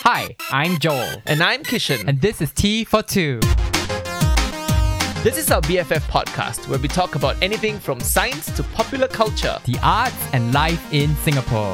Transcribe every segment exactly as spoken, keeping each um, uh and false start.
Hi, I'm Joel. And I'm Kishan. And this is Tea for Two. This is our B F F podcast where we talk about anything from science to popular culture, The arts and life in Singapore.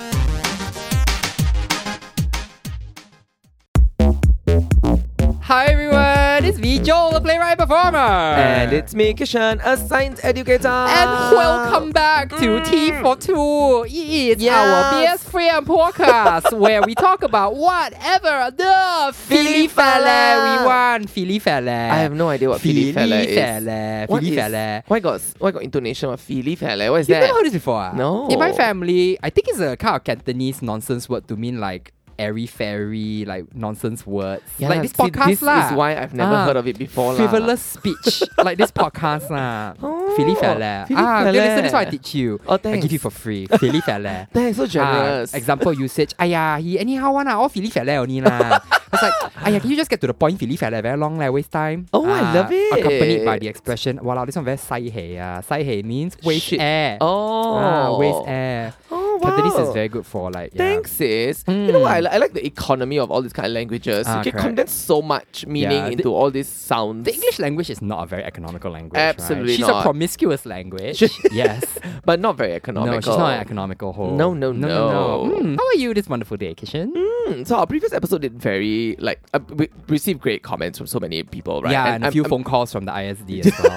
Hi everyone, it's me, Joel, a playwright performer. and it's me, Kishan, a science educator. And welcome back to Mm. Tea for Two. It's Yes. our B S Friend podcast where we talk about whatever the Philly fella we want. Philly fella. I have no idea what Philly fella is. fella. What Philly is- fella. Why got why got intonation of Philly fella? What is You've that? never heard this before? ah? No. In my family, I think it's a kind of Cantonese nonsense word to mean like airy fairy, like nonsense words. Yeah, like this see, podcast this lah. is why I've never Ah, heard of it before lah. Frivolous speech, like this podcast lah. Oh, Philly fella. Philly ah, fella. dear listener, this is what I teach you. Oh, I thanks. give you for free. Philly fella. Thanks, so generous. Ah, example usage. Aiya, he anyhow one lah. All Philly fella only lah. It's like, aiya, can you just get to the point? Philly fella, very long lah, waste time. Oh, I love it. Accompanied by the expression, wow, this one very sai hei ah. Sai hei means waste Shit. air. Oh. Ah, waste air. Oh, wow. Cantonese is very good for like. Yeah. Thanks, sis. You know Mm. what? I, li- I like the economy of all these kind of languages. Ah, you can correct. condense so much meaning Yeah, the- into all these sounds. The English language is not a very economical language. Absolutely right? She's not. a promiscuous language. yes. but not very economical. No, she's not an economical whole. No, no, no. no. Mm, how are you this wonderful day, Kishan? Mm, so our previous episode did very like uh, we received great comments from so many people, right? Yeah, and, a I'm- few I'm phone calls from the I S D as well.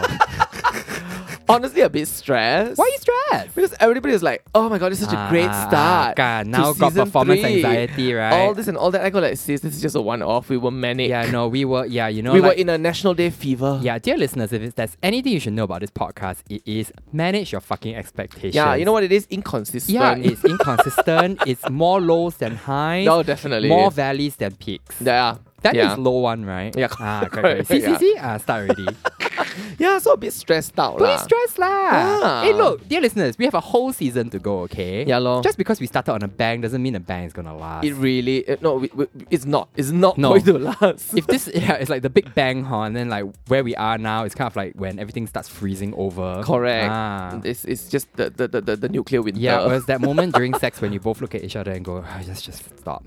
honestly a bit stressed. Why are you stressed? Because everybody is like, oh my god, this is such a great Ah, start. kan, to now got season performance three. anxiety, right? All this and all that. I go like, sis, this is just a one-off. We were manic. Yeah, no, we were, yeah, you know, we like, were in a National Day fever. yeah, dear listeners, if it's, there's anything you should know about this podcast, it is manage your fucking expectations. Yeah, you know what it is? Inconsistent. Yeah, it's inconsistent. It's more lows than highs. No, definitely. More valleys than peaks. Yeah. That is yeah. low one, right? Yeah, Ah, correct, correct, correct. See, yeah. see, see? Ah, start already. Yeah, so a bit stressed out. Don't lah. be stressed lah. Ah. Hey, look, dear listeners, we have a whole season to go, okay? Yeah, lor. Just because we started on a bang doesn't mean the bang is gonna last. It really, uh, no, we, we, it's not. It's not No. going to last. if this, yeah, it's like the big bang, huh? And then like where we are now, it's kind of like when everything starts freezing over. Correct. Ah. It's, it's just the, the, the, the, the nuclear winter. Yeah, whereas that moment during sex when you both look at each other and go, oh, just, just stop.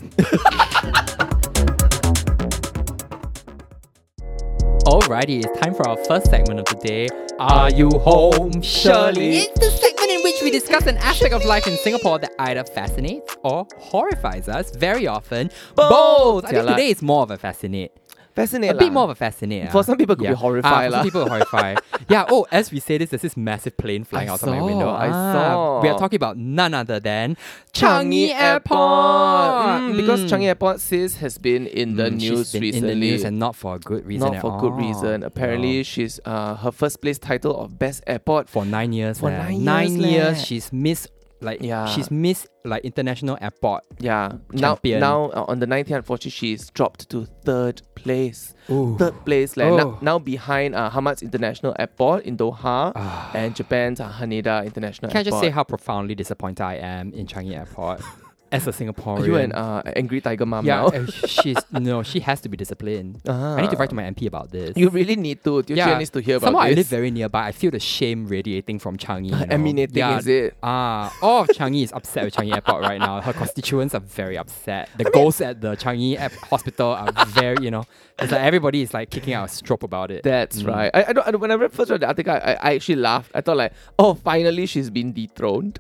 Alrighty, it's time for our first segment of the day. Are you home, Shirley? It's the segment in which we discuss an aspect of life in Singapore that either fascinates or horrifies us, very often. Both! I think Jialat. today it's more of a fascinate. Fascinating. A bit more of a fascinate. For ah. some people, it could be Ah, horrify for lah. some people, horrify. Yeah, oh, as we say this, there's this massive plane flying I outside my saw, window. I Ah, saw. We are talking about none other than Changi Changi Airport. Airport. Mm, because Mm. Changi Airport, sis, has been in the Mm, she's news been recently. in the news and not for a good reason Not at for all. good reason. Apparently, No. she's uh, her first place title of best airport. For nine years. For leh. nine nine years, years, leh. she's Miss like Yeah. she's Miss like international airport. Yeah. Now, Champion. now uh, on the nineteenth, unfortunately, she's dropped to third place. Ooh. Third place, like, Oh. now, now behind uh, Hamad's International Airport in Doha Ah. and Japan's uh, Haneda International Can I Airport. just say how profoundly disappointed I am in Changi Airport as a Singaporean? Are you an uh, angry tiger mom yeah, now? uh, she's no, she has to be disciplined. Ah. I need to write to my M P about this. You really need to. Teo Chia needs to hear about somehow this. I live very nearby. I feel the shame radiating from Changi. You know? Emanating, yeah, is it? Ah, all of Changi is upset with Changi Airport right now. Her constituents are very upset. The ghosts at the Changi Air- hospital are very, you know, it's like everybody is like kicking out a stroke about it. That's Mm. right. I, I, don't, I don't- when I read first read the article, I, I actually laughed. I thought like, oh, finally she's been dethroned.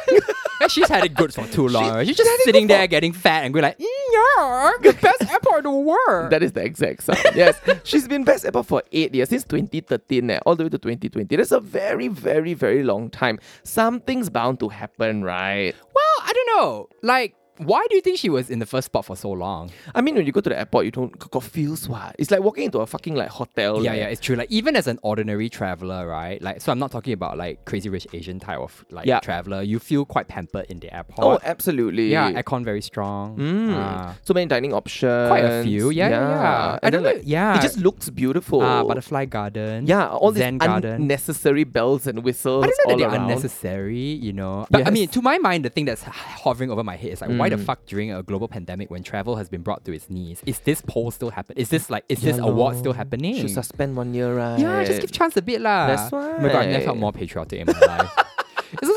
And she's had it good for too long. She- right? She's she's just had it sitting good for- there getting fat and going like, mm, yeah, the best airport in the world. That is the exact sound. Yes, she's been best airport for eight years since twenty thirteen, eh, all the way to twenty twenty. That's a very, very, very long time. Something's bound to happen, right? Well, I don't know. Like, why do you think she was in the first spot for so long? I mean, when you go to the airport, you don't got feels what. It's like walking into a fucking like hotel. Yeah, leh. yeah, it's true. Like even as an ordinary traveler, right? Like, so I'm not talking about like crazy rich Asian type of like Yeah. traveler. You feel quite pampered in the Oh, airport. absolutely. yeah, aircon very strong. Mm. Ah. So many dining options. Quite a few. Yeah, yeah, yeah. I And don't then know. like, Yeah. it just looks beautiful. Ah, butterfly garden. Yeah, all these Zen garden. unnecessary bells and whistles I don't know all that they're around. unnecessary, you know. But I mean, Yes. to my mind, the thing that's hovering over my head is like, why the Mm. fuck during a global pandemic when travel has been brought to its knees, is this poll still happening? Is this like, is Yeah this award lor. still happening? Should suspend one year, right? Yeah, just give chance a bit lah. That's Oh my god, I've never right. felt more patriotic in my life. It's also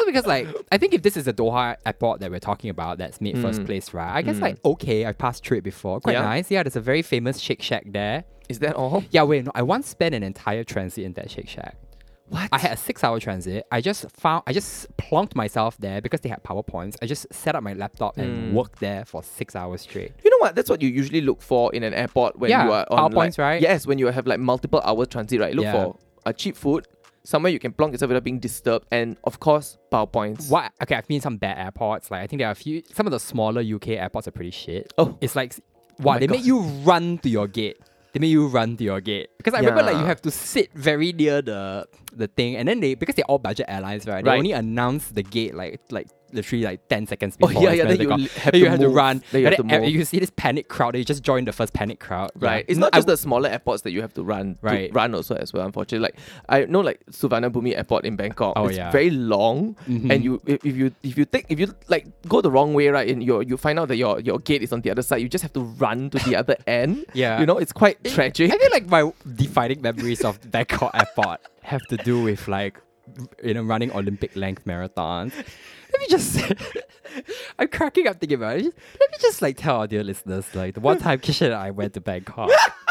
because like I think if this is the Doha airport that we're talking about that's made first place, right? I guess like okay, I passed through it before. Quite Yeah. nice. Yeah, there's a very famous Shake Shack there. Is that all? Yeah, wait, no, I once spent an entire transit in that Shake Shack. What? I had a six hour transit. I just found, I just plonked myself there because they had PowerPoints. I just set up my laptop and worked there for six hours straight. You know what? That's what you usually look for in an airport when Yeah, you are on PowerPoints, like, right? Yes, when you have like multiple hour transit, right? Look Yeah. for a cheap food, somewhere you can plonk yourself without being disturbed, and of course, PowerPoints. What? Okay, I've been in some bad airports. Like I think there are a few, some of the smaller U K airports are pretty shit. Oh. It's like, wow, my they God. make you run to your gate. They make you run to your gate. Because I remember like Yeah. you have to sit very near the the thing, and then they, because they're all budget airlines, right? They Right. only announce the gate like like literally like ten seconds Oh, before. yeah, it's yeah, meant then to you go. li- have Then you to have to move. run. Then you And have then to e- move. you see this panic crowd. They just join the first panic crowd. Right. Yeah. It's not I just the smaller airports that you have to run. to Right. run also as well, unfortunately. Like I know like Suvarnabhumi Airport in Bangkok. Oh, it's yeah. very long. Mhm. And you if, if you if you take if you like go the wrong way, right, and you you find out that your, your gate is on the other side, you just have to run to the other end. Yeah. You know, it's quite tragic. I feel like my defining memories of Bangkok Airport have to do with like, you know, running Olympic length marathons. Let me just, I'm cracking up thinking about it. Let me just like tell our dear listeners, like the one time Kishan and I went to Bangkok.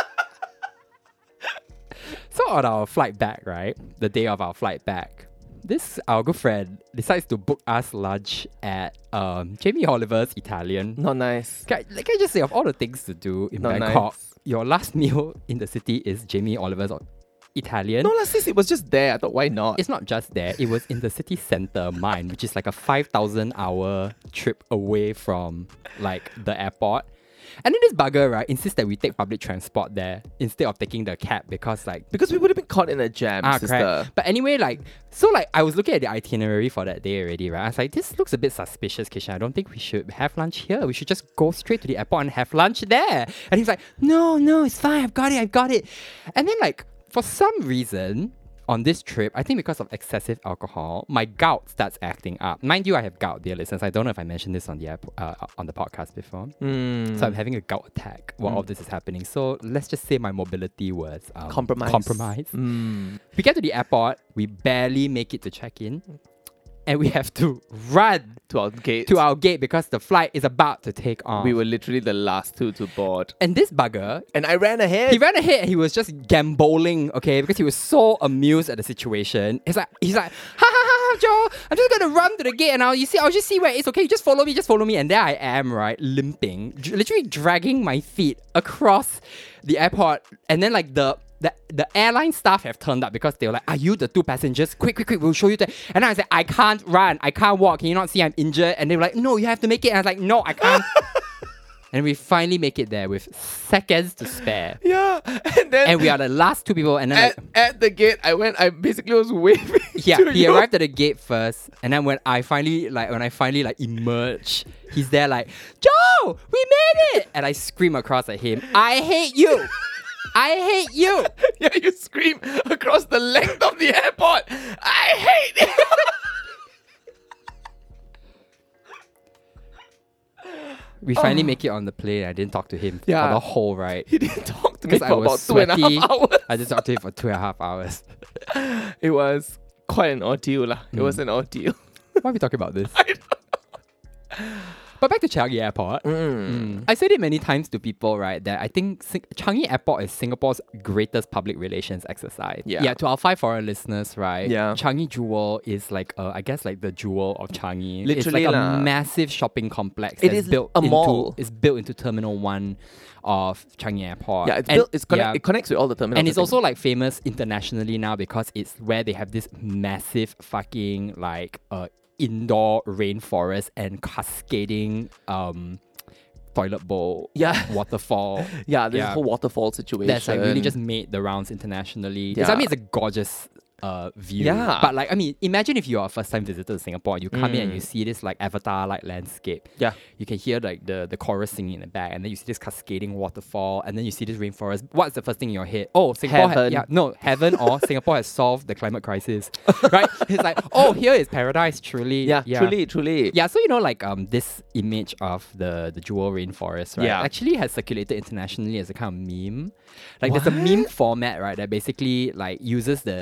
So on our flight back, right, the day of our flight back, this our good friend decides to book us lunch at um, Jamie Oliver's Italian. Not nice. Can I, like I just say, of all the things to do in Not Bangkok, nice. your last meal in the city is Jamie Oliver's o- Italian. No, last sis, it was just there. I thought, why not? It's not just there. It was in the city center, mine, which is like a five thousand hour trip away from like the airport. And then this bugger, right, insists that we take public transport there instead of taking the cab because like Because we would have been caught in a jam, Ah, sister. correct. But anyway, like, so like, I was looking at the itinerary for that day already, right? I was like, this looks a bit suspicious, Kishan. I don't think we should have lunch here. We should just go straight to the airport and have lunch there. And he's like, no, no, it's fine. I've got it. I've got it. And then like, for some reason, on this trip, I think because of excessive alcohol, my gout starts acting up. Mind you, I have gout, dear listeners. I don't know if I mentioned this on the app, uh, on the podcast before. Mm. So I'm having a gout attack while all this is happening. So let's just say my mobility was um, Compromise. compromised. Mm. We get to the airport, we barely make it to check-in, and we have to run To our gate. to our gate because the flight is about to take off. We were literally the last two to board. and this bugger, And I ran ahead. he ran ahead and he was just gamboling, okay, because he was so amused at the situation. He's like, he's like, ha ha ha, ha, Joe, I'm just gonna run to the gate and I'll you see, I'll just see where it is. Okay, you just follow me, just follow me. And there I am, right, limping, dr- literally dragging my feet across the airport, and then like the. The, the airline staff have turned up because they were like, are you the two passengers? Quick, quick, quick, we'll show you that. And I said, I can't run, I can't walk. Can you not see I'm injured? And they were like, no, you have to make it. And I was like, no, I can't. And we finally make it there with seconds to spare. Yeah. And then And we are the last two people. And then at, like, at the gate, I went, I basically was waving. yeah, to he you. arrived at the gate first. And then when I finally like when I finally like emerge, he's there like, Joe, we made it. And I scream across at him, I hate you. I hate you. Yeah, you scream across the length of the airport. I hate it. We finally make it on the plane. I didn't talk to him Yeah. for the whole ride. He didn't talk to me Because for I was about two and a sweaty. half hours. I just talked to him for two and a half hours. It was quite an ordeal. lah. It Mm. was an ordeal. Why are we talking about this? I don't- But back to Changi Airport. Mm. Mm. I said it many times to people, right, that I think Sing- Changi Airport is Singapore's greatest public relations exercise. Yeah. Yeah, to our five foreign listeners, right? Yeah. Changi Jewel is like, uh, I guess, like the jewel of Changi. Literally it's like lah. a massive shopping complex. It that's is built a into, mall. It's built into Terminal One of Changi Airport. Yeah, it's And- built, it's connect, yeah. it connects with all the terminals. And it's I think. also like famous internationally now because it's where they have this massive fucking like uh indoor rainforest and cascading um toilet bowl Yeah. waterfall. Yeah, this Yeah. whole waterfall situation. That's like really just made the rounds internationally. 'Cause Yeah. I mean, it's a gorgeous uh view. Yeah. But like, I mean, imagine if you're a first time visitor to Singapore and you come in and Mm. you see this like avatar like landscape. Yeah. You can hear like the, the chorus singing in the back, and then you see this cascading waterfall, and then you see this rainforest. What's the first thing in your head? Oh, Singapore. Ha- Heaven. yeah, no, heaven or Singapore has solved the climate crisis, right? It's like, oh, here is paradise. Truly, Yeah, truly, truly. Yeah, so you know, like um, this image of the the jewel rainforest, right? Yeah. Actually has circulated internationally as a kind of meme. Like there's a meme format, right, that basically like uses the the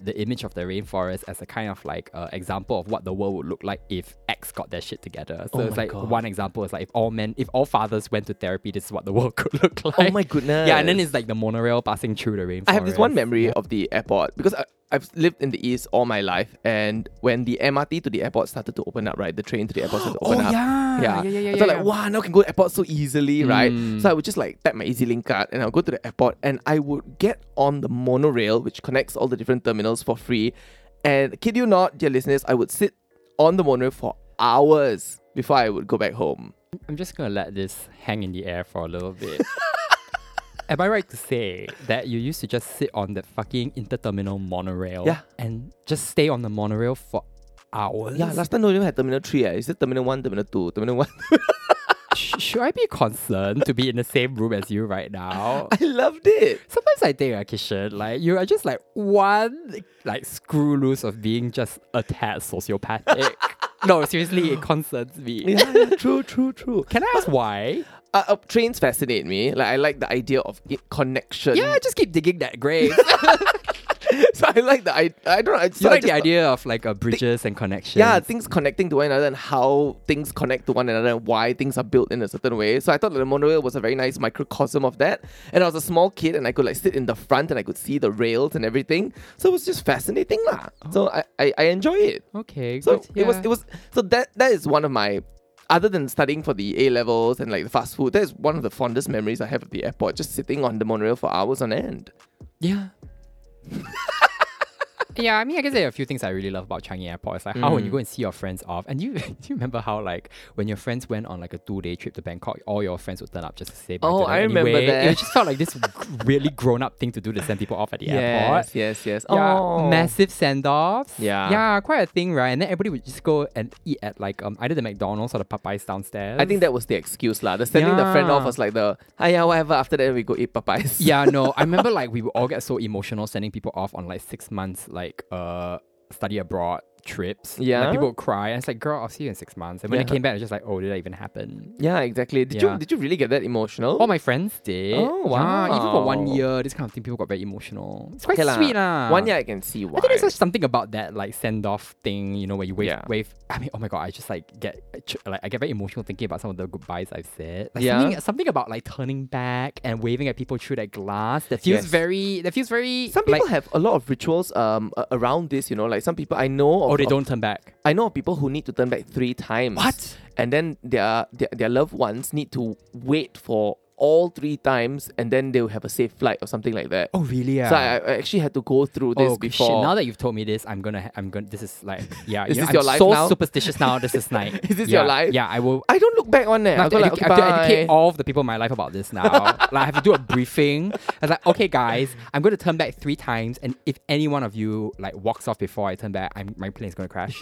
the image of the rainforest as a kind of like uh, example of what the world would look like if X got their shit together. So Oh it's my like God. one example is like if all men, if all fathers went to therapy, this is what the world could look like. Oh my goodness. Yeah, and then it's like the monorail passing through the rainforest. I have this one memory Yeah. of the airport because I, I've lived in the East all my life, and when the M R T to the airport started to open up, right, the train to the airport started to open Oh up. yeah, yeah, yeah, yeah. So yeah, like, wow, now I can go to airport so easily, right? Mm. So I would just like tap my EasyLink card and I'll go to the airport and I would get on the monorail, which connects all the different terminals for free. And kid you not, dear listeners, I would sit on the monorail for hours before I would go back home. I'm just gonna let this hang in the air for a little bit. Am I right to say that you used to just sit on that fucking interterminal monorail Yeah. and just stay on the monorail for hours? Yeah, last time don't even have Terminal three. Eh. Is it Terminal one, Terminal two, Terminal one? Sh- should I be concerned to be in the same room as you right now? I loved it. Sometimes I think, uh, Kishan, like you are just like one like screw loose of being just a tad sociopathic. No, seriously, it concerns me. Yeah, yeah, true, true, true. Can I ask why? Uh, uh, trains fascinate me. Like I like the idea of it, connection. Yeah, just keep digging that grave. So I like the I I don't know. I, so You I like the just- idea of like uh, bridges and connections. Yeah, things connecting to one another and how things connect to one another and why things are built in a certain way. So I thought that the monorail was a very nice microcosm of that. And I was a small kid and I could like sit in the front and I could see the rails and everything. So it was just fascinating lah. So I, I, I enjoy it. Okay, So good. it was yeah. it was so that that is one of my, other than studying for the A levels and like the fast food, that is one of the fondest memories I have of the airport. Just sitting on the monorail for hours on end. Yeah. Yeah, I mean, I guess there are a few things I really love about Changi Airport. It's like how when you Mm. go and see your friends off, and you do you remember how like when your friends went on like a two day trip to Bangkok, all your friends would turn up just to say bye Oh, to them I remember anyway. that. It just felt like this really grown up thing to do to send people off at the airport. Yes, yes, yes. Yeah, Oh. massive send offs. Yeah. yeah, quite a thing, right? And then everybody would just go and eat at like um either the McDonald's or the Popeyes downstairs. I think that was the excuse lah. The sending the friend off Yeah. was like the, ah yeah, whatever. After that, we go eat Popeyes. Yeah, no, I remember like we would all get so emotional sending people off on like six months like uh study abroad trips. Yeah. Like people would cry and it's like, girl, I'll see you in six months. And when Yeah. they came back, it's just like, oh, did that even happen? Yeah, exactly. Did Yeah. you did you really get that emotional? All my friends did. Oh, Yeah, even for one wow. year, this kind of thing, people got very emotional. It's quite Okay lah. sweet lah. One year I can see why. I think there's just something about that like send off thing, you know, where you wave, Yeah. wave. I mean, oh my god, I just like get ch- like I get very emotional thinking about some of the goodbyes I've said. Like Yeah. something, something about like turning back and waving at people through that glass that feels Yes. very, that feels very. Some people like, have a lot of rituals um a- around this, you know, like some people I know of, oh, they of- don't turn back. I know of people who need to turn back three times. What? And then their, their their loved ones need to wait for all three times and then they'll have a safe flight or something like that. Oh, really? Yeah. So I, I actually had to go through this oh, before. shit. Now that you've told me this, I'm gonna, ha- I'm gonna, this is like, yeah. Is you know, this I'm your life so now? superstitious now. This is like, Is this yeah, your life? Yeah, I will. I don't look back on it. I I'll have, to go like, educate, okay, I have to educate bye. all of the people in my life about this now. Like, I have to do a briefing. I was like, okay, guys, I'm going to turn back three times, and if any one of you like walks off before I turn back, I'm, my plane's going to crash.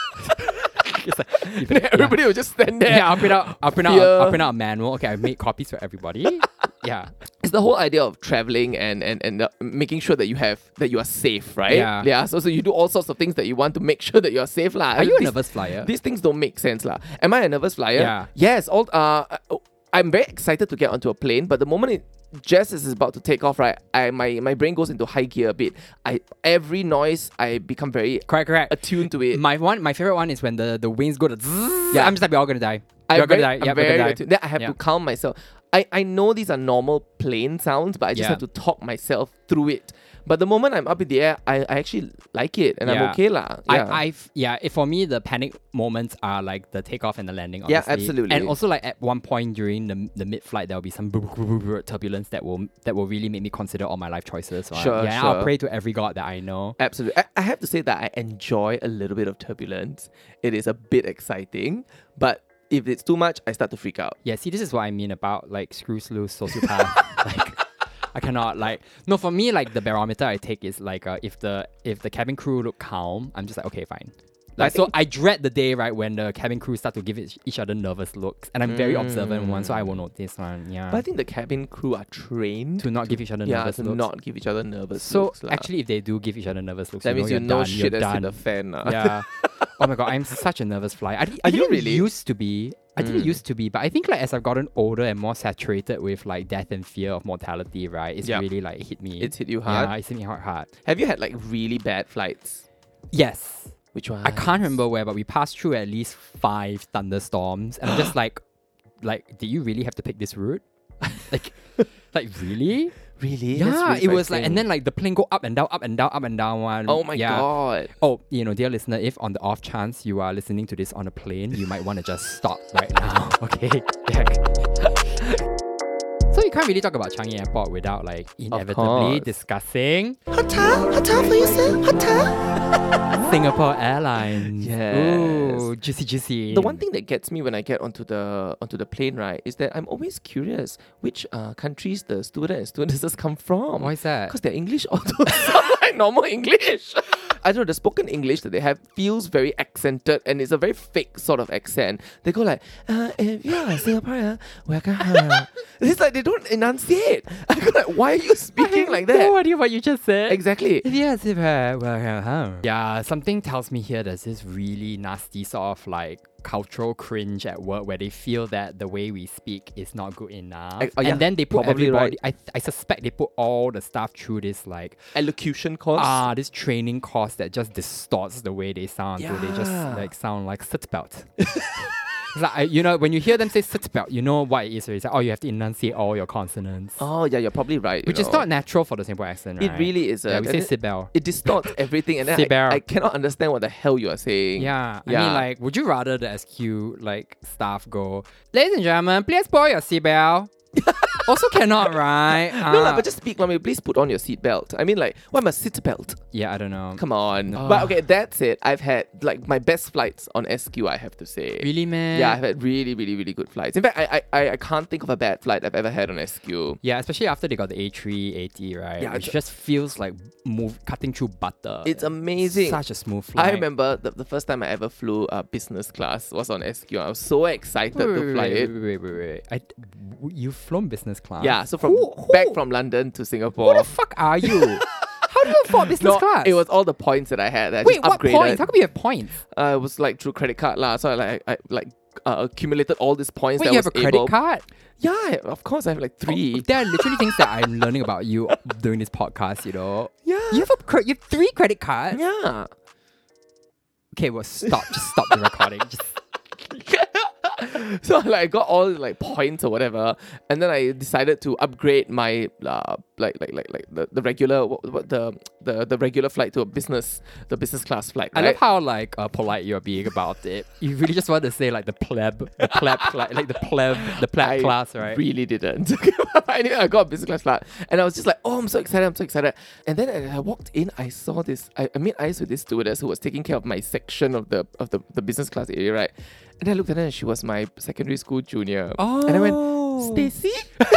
It's like, you better- Everybody will just stand there. yeah. yeah, I'll print out, I'll print out, Fear. I'll print out a manual. Okay, I've made copies for everybody. Yeah. It's the whole idea of traveling and and and uh, making sure that you have that you are safe, right? Yeah. Yeah. So so you do all sorts of things that you want to make sure that you are safe, lah. Are you a These- nervous flyer? These things don't make sense, lah. Am I a nervous flyer? Yeah. Yes. All uh, I'm very excited to get onto a plane, but the moment it just as it's about to take off, right, I my my brain goes into high gear a bit. I every noise I become very Correct, correct. attuned to it. My one, my favorite one is when the, the wings go to zzz. Yeah. I'm just like, we're all gonna die. I'm We're gonna very, die. I'm Yeah, we're very gonna die. attuned. Then I have Yeah. to calm myself. I, I know these are normal plane sounds, but I just Yeah. have to talk myself through it. But the moment I'm up in the air, I, I actually like it and I'm Yeah. okay lah. Yeah. I, I've yeah. If for me, the panic moments are like the takeoff and the landing. Yeah, Obviously. absolutely. And also, like at one point during the the mid flight, there will be some brr- brr- brr- brr turbulence that will that will really make me consider all my life choices. right? Sure, Yeah, sure. I'll pray to every god that I know. Absolutely. I, I have to say that I enjoy a little bit of turbulence. It is a bit exciting, but if it's too much, I start to freak out. Yeah, see, this is what I mean about like screws loose sociopath. like, I cannot like no. For me, like the barometer I take is like uh, if the if the cabin crew look calm, I'm just like okay, fine. I Like so, think- I dread the day right when the cabin crew start to give each, each other nervous looks, and I'm very observant one, so I will notice one. Yeah, But I think the cabin crew are trained to not give each other yeah, nervous to looks. not give each other nervous so looks. lah. actually, if they do give each other nervous looks, that you means know you you're know done, shit you're has hit done. the fan. lah. Yeah. Oh my god, I'm such a nervous flyer. I, di- Are I you didn't really? used to be, I think it used to be, but I think like as I've gotten older and more saturated with like death and fear of mortality, right? It's Yep. really like hit me. It's hit you hard. Yeah, it's hit me hard, hard. Have you had like really bad flights? Yes. Which one? I can't remember where, but we passed through at least five thunderstorms, and I'm just like, like, did you really have to pick this route? like, like really? Really? Yeah, That's really it was like, frightening. and then like the plane go up and down, up and down, up and down. One. Oh my yeah. god. Oh, you know, dear listener, if on the off chance you are listening to this on a plane, you might want to just stop right now. Okay. Yeah. So you can't really talk about Changi Airport without like inevitably course. discussing Hata? Hata for you, sir? Hata? Singapore Airlines. Yes. Ooh, juicy, juicy. The one thing that gets me when I get onto the onto the plane, right, is that I'm always curious which uh, countries the students and stewardesses come from. Why is that? Because their English also sound like normal English. I don't know, the spoken English that they have feels very accented and it's a very fake sort of accent. They go like, uh, if you're a Singaporean, welcome home. It's like they don't enunciate. I go like, why are you speaking like that? No idea what you just said. Exactly. Yes, if uh, well, home. Yeah, something tells me here there's this really nasty sort of like cultural cringe at work where they feel that the way we speak is not good enough. I- oh, yeah, and then they put probably everybody, I, I suspect they put all the staff through this like, Elocution course. ah, this training course that just distorts the way they sound. So they just Yeah. like sound like seatbelt. It's like, I- you know, when you hear them say seatbelt, you know what it is. It's like, oh, you have to enunciate all your consonants. Oh, yeah, you're probably right. you Which is know. not natural for the Singapore accent, It right? really isn't. Yeah, we And say it- seatbelt. It distorts everything, and then Seatbelt. I, I cannot understand what the hell you are saying. Yeah, I Yeah. mean, like, would you rather the S Q like staff go, ladies and gentlemen, please pull your seatbelt? Also cannot, right? No, Ah. lah, but just speak normally. Please put on your seatbelt. I mean, like, why my seatbelt? yeah, I don't know. Come on. Ah. But okay, that's it. I've had like my best flights on S Q, I have to say. Really, man? Yeah, I've had really, really, really good flights. In fact, I, I, I can't think of a bad flight I've ever had on S Q. Yeah, especially after they got the A three eighty, right? Yeah, Which it's- just feels like move cutting through butter. It's amazing. Such a smooth flight. I remember the, the first time I ever flew uh, business class was on S Q. I was so excited Wait, wait, to wait, fly wait, it. wait, wait, wait, wait. I, w- you've flown business class? Yeah, so from Who- who- back from London to Singapore. Who the fuck are you? How do you afford business No, class? it was all the points that I had. That I Wait, just what upgraded. points? How come you have points? Uh, it was like through credit card lah. So I like I like uh, accumulated all these points. Wait, that you I have a was credit able- card? Yeah, I- of course I have like three. Oh, there are literally things that I'm learning about you doing this podcast, you know. Yeah. You have a cre- you have three credit cards? Yeah. Okay, well stop. Just stop the recording. Just So like I got all like points or whatever, and then I decided to upgrade my uh, like like like like the, the regular what, what the, the the regular flight to a business the business class flight. I Right? love how like uh, polite you're being about it. You really just want to say like the pleb, the pleb, cla- like the pleb, the pleb I class, right? really didn't. Anyway, I got a business class flight, and I was just like, "Oh, I'm so excited! I'm so excited!" And then as I walked in, I saw this. I, I made eyes with this stewardess who was taking care of my section of the of the, the business class area, right? And I looked at her, and she was my secondary school junior. Oh. And I went, "Stacy."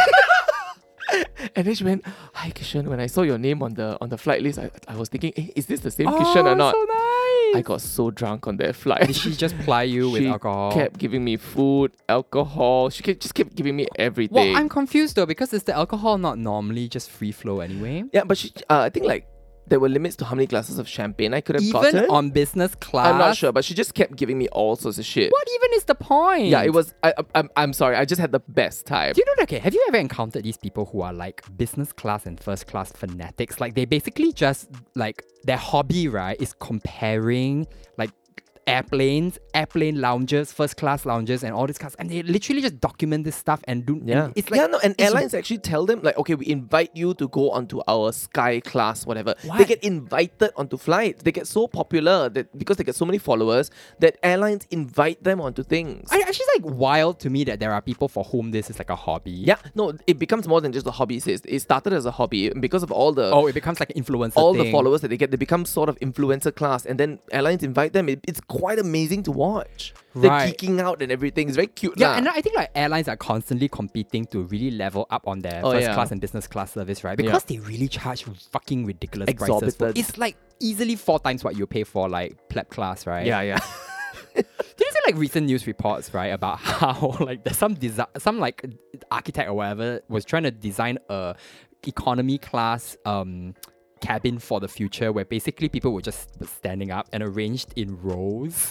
And then she went, "Hi, Kishan. When I saw your name on the on the flight list, I, I was thinking, hey, is this the same Kishan or not?" Oh, so nice. I got so drunk on that flight. Did she just ply you with She alcohol? kept giving me food, alcohol. She kept, just kept giving me everything. Well, I'm confused though because is the alcohol not normally just free flow anyway? Yeah, but she, uh, I think like there were limits to how many glasses of champagne I could have Even gotten. on business class? I'm not sure, but she just kept giving me all sorts of shit. What even is the point? Yeah, it was. I, I, I'm, I'm sorry. I just had the best time. Do you know that? Okay, have you ever encountered these people who are like business class and first class fanatics? Like they basically just like their hobby, right, is comparing like airplanes, airplane lounges, first class lounges, and all this class, and they literally just document this stuff and do. Yeah, and it's like yeah, no, and it's- airlines actually tell them like, okay, we invite you to go onto our sky class, whatever. They What? get invited onto flights. They get so popular that because they get so many followers that airlines invite them onto things. I actually like wild to me that there are people for whom this is like a hobby. Yeah, no, it becomes more than just a hobby. Sis. It started as a hobby and because of all the Oh, it becomes like an influencer. all the thing. followers that they get, they become sort of influencer class, and then airlines invite them. It, it's quite amazing to watch. They're Right. geeking out and everything. It's very cute. Yeah, lah. and I think like airlines are constantly competing to really level up on their Oh, first yeah. class and business class service, right? Because they really charge fucking ridiculous prices. For, Exorbitant. it's like easily four times what you pay for like pleb class, right? yeah, yeah. Did you see like recent news reports, right, about how like there's some desi- some like architect or whatever was trying to design a economy class um cabin for the future where basically people were just standing up and arranged in rows.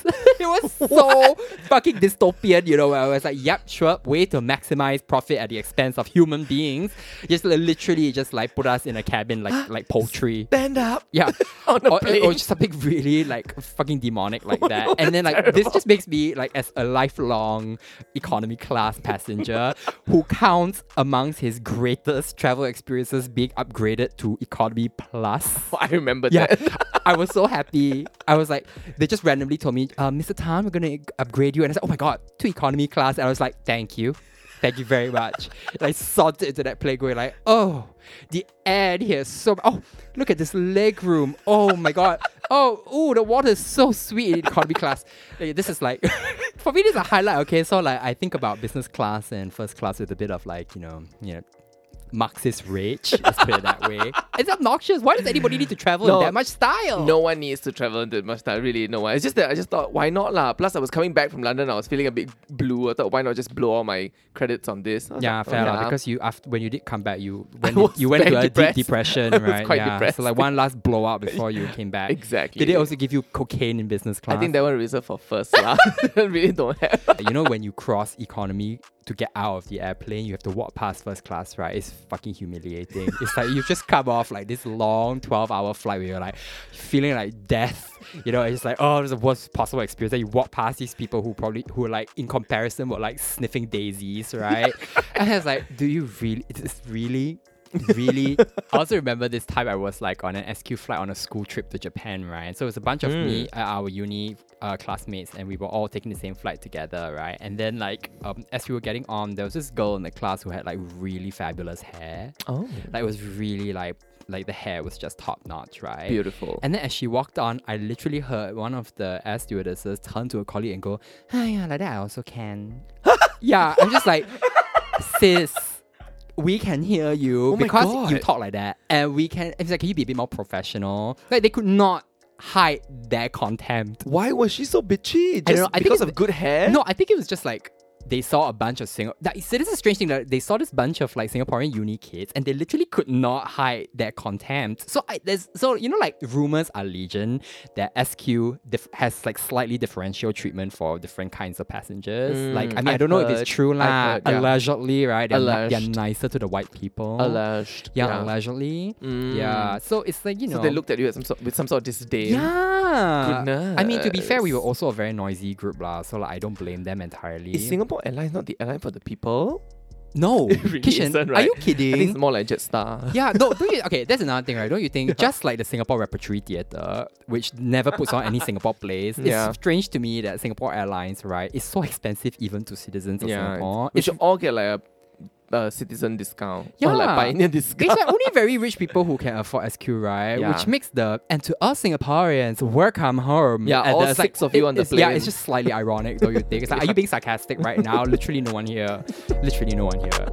It was so fucking dystopian, you know, where I was like, yep, sure, way to maximize profit at the expense of human beings. Just like, literally just like put us in a cabin like like poultry. Stand up. Yeah. On a or, plane. or just something really like fucking demonic like Oh that. no, and then like that's this terrible. just makes me like as a lifelong economy class passenger who counts amongst his greatest travel experiences being upgraded to economy plus. I remember Yeah, that. I was so happy. I was like, they just randomly told me, uh, Mister Tan, we're gonna upgrade you, and I said, oh my god, to economy class, and I was like, thank you, thank you very much. And I sauntered into that plane, going like, oh, the air here is so. Oh, look at this leg room. Oh my god. Oh, ooh, the water is so sweet in economy class. Like, this is like, for me, this is a highlight. Okay, so like I think about business class and first class with a bit of like, you know, you know. Marxist rage, let's put it that way. It's obnoxious. Why does anybody need to travel No. in that much style? No one needs to travel in that much time, really. No one. It's just that I just thought, why not lah? Plus, I was coming back from London. I was feeling a bit blue. I thought, why not just blow all my credits on this? I was Yeah, like, oh, fair lah. yeah. Because you after when you did come back, you went was you went very to a depressed. deep depression, I was right? quite yeah. depressed. So like one last blowout before you came back. Exactly. Did they also give you cocaine in business class? I think that one reserved for first lah. Really don't have. You know when you cross economy to get out of the airplane, you have to walk past first class, right? It's fucking humiliating. It's like you've just come off like this long twelve hour flight where you're like feeling like death. You know, it's like, oh, it's the worst possible experience. Then you walk past these people who probably, who are like, in comparison, were like sniffing daisies, right? And I was like, do you really, is this really? Really? I also remember this time I was like on an S Q flight on a school trip to Japan, right? So it was a bunch of Mm. me, uh, our uni uh, classmates, and we were all taking the same flight together, right? And then like um, as we were getting on, there was this girl in the class who had like really fabulous hair. Oh, Like it was really like, like the hair was just top notch, right? beautiful. And then as she walked on, I literally heard one of the air stewardesses turn to a colleague and go, ah, yeah, like that I also can. Yeah, I'm just like, sis, we can hear you Oh my because God. you talk like that. And we can, it's like, can you be a bit more professional? Like they could not hide their contempt. Why was she so bitchy? Just don't know, I think because it's- of good hair? No, I think it was just like, they saw a bunch of Singapore. So this is a strange thing that they saw this bunch of like Singaporean uni kids, and they literally could not hide their contempt. So I, there's so you know like rumors are legion that S Q dif- has like slightly differential treatment for different kinds of passengers. Mm, like I mean I I've don't know if heard- it's true I've lah. heard, yeah. Allegedly, right? They're, not, they're Alleged. nicer to the white people. Alleged. Yeah, allegedly. Mm. Yeah. So it's like you know. So they looked at you as some sort, with some sort of disdain. Yeah. I mean, to be fair, we were Goodness. also a very noisy group lah. So like I don't blame them entirely. Is Singapore Airlines not the airline for the people? No, It really Kishan, isn't, are right? you I think kidding? it's more like Jetstar. Yeah, no, don't you, okay, that's another thing, right? Don't you think, just like the Singapore Repertory Theatre, which never puts on any Singapore plays, Yeah. it's strange to me that Singapore Airlines, right, is so expensive even to citizens of Singapore. We It's, should all get like a, a citizen discount. Yeah. Or like pioneer it's discount. like only very rich people who can afford S Q, right? Yeah. Which makes the, and to us Singaporeans, welcome home. Yeah, And all the- it's six like, of you it- on the it's- Yeah, plane. it's just slightly ironic, don't you think? It's like, are you being sarcastic right now? Literally no one here. Literally no one here.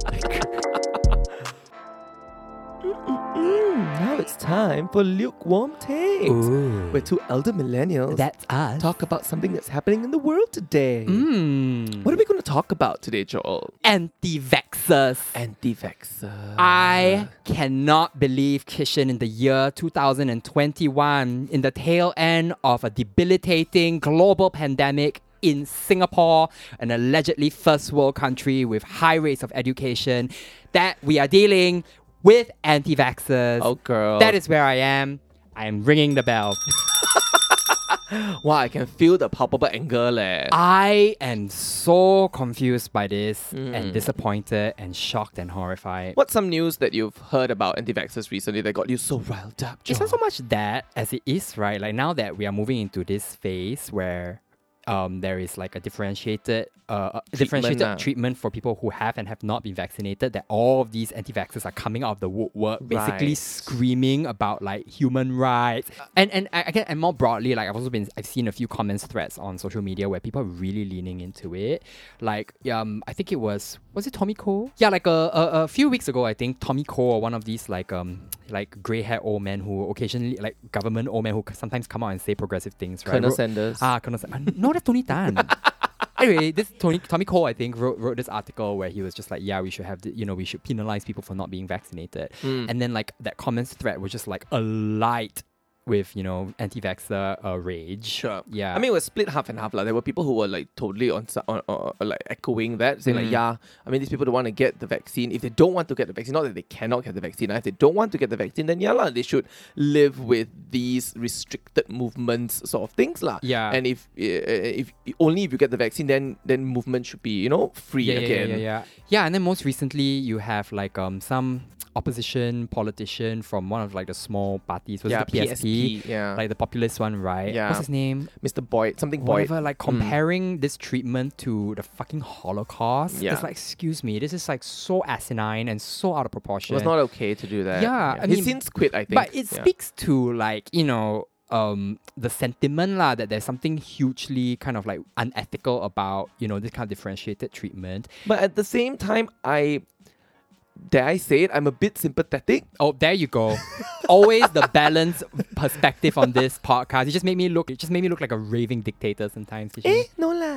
Mm, now it's time for lukewarm takes. Ooh. Where two elder millennials That's us. talk about something that's happening in the world today. Mm. What are we going to talk about today, Joel? Anti-vaxxers. Anti-vaxxer. I cannot believe, Kishan, in the year two thousand twenty-one, in the tail end of a debilitating global pandemic in Singapore, an allegedly first world country with high rates of education, that we are dealing with anti-vaxxers. Oh, girl. That is where I am. I am ringing the bell. Wow, I can feel the palpable anger leh. I am so confused by this Mm. and disappointed and shocked and horrified. What's some news that you've heard about anti-vaxxers recently that got you so riled up, It's not Joel? so much that as it is, right? Like now that we are moving into this phase where um, there is like a differentiated uh, a differentiated lah. treatment for people who have and have not been vaccinated, that all of these anti-vaxxers are coming out of the woodwork, basically Right. screaming about like human rights. And and I, again, and more broadly, like I've also been, I've seen a few comments threads on social media where people are really leaning into it. Like, um, I think it was, was it Tommy Cole? Yeah, like a, a, a few weeks ago, I think Tommy Cole, or one of these like um like grey-haired old men who occasionally, like government old men who sometimes come out and say progressive things, right? Colonel Wrote- Sanders. Ah, Colonel Sanders. No, that's Tony Tan. Anyway, this Tony Tommy Cole, I think, wrote, wrote this article where he was just like, yeah, we should have, the, you know, we should penalize people for not being vaccinated. Mm. And then like that comments thread was just like alight with, you know, anti-vaxxer uh, rage. Sure. Yeah. I mean, it was split half and half. Like. There were people who were like totally on, on, on, on like echoing that, saying Mm. like, yeah, I mean, these people don't want to get the vaccine. If they don't want to get the vaccine, not that they cannot get the vaccine. If they don't want to get the vaccine, then yeah, lah, they should live with these restricted movements sort of things, lah. Yeah. And if uh, if only if you get the vaccine, then then movement should be, you know, free yeah, yeah, again. Yeah, yeah, yeah. Yeah, and then most recently you have like um some opposition politician from one of like the small parties. Was Yeah, it the P S P? yeah. Like the populist one, right? Yeah. What's his name? Mister Boyd, something Boyd. Whatever, like comparing this treatment to the fucking Holocaust. Yeah. It's like, excuse me, this is like so asinine and so out of It proportion. was not okay to do that. Yeah, I He's mean, since quit, I think. But it Yeah. speaks to like, you know, um, the sentiment lah, that there's something hugely kind of like unethical about, you know, this kind of differentiated treatment. But at the same time, I dare I say it, I'm a bit sympathetic. Oh, there you go. Always the balanced perspective on this podcast. It just made me look. It just made me look like a raving dictator sometimes. Kishan. Eh, no lah.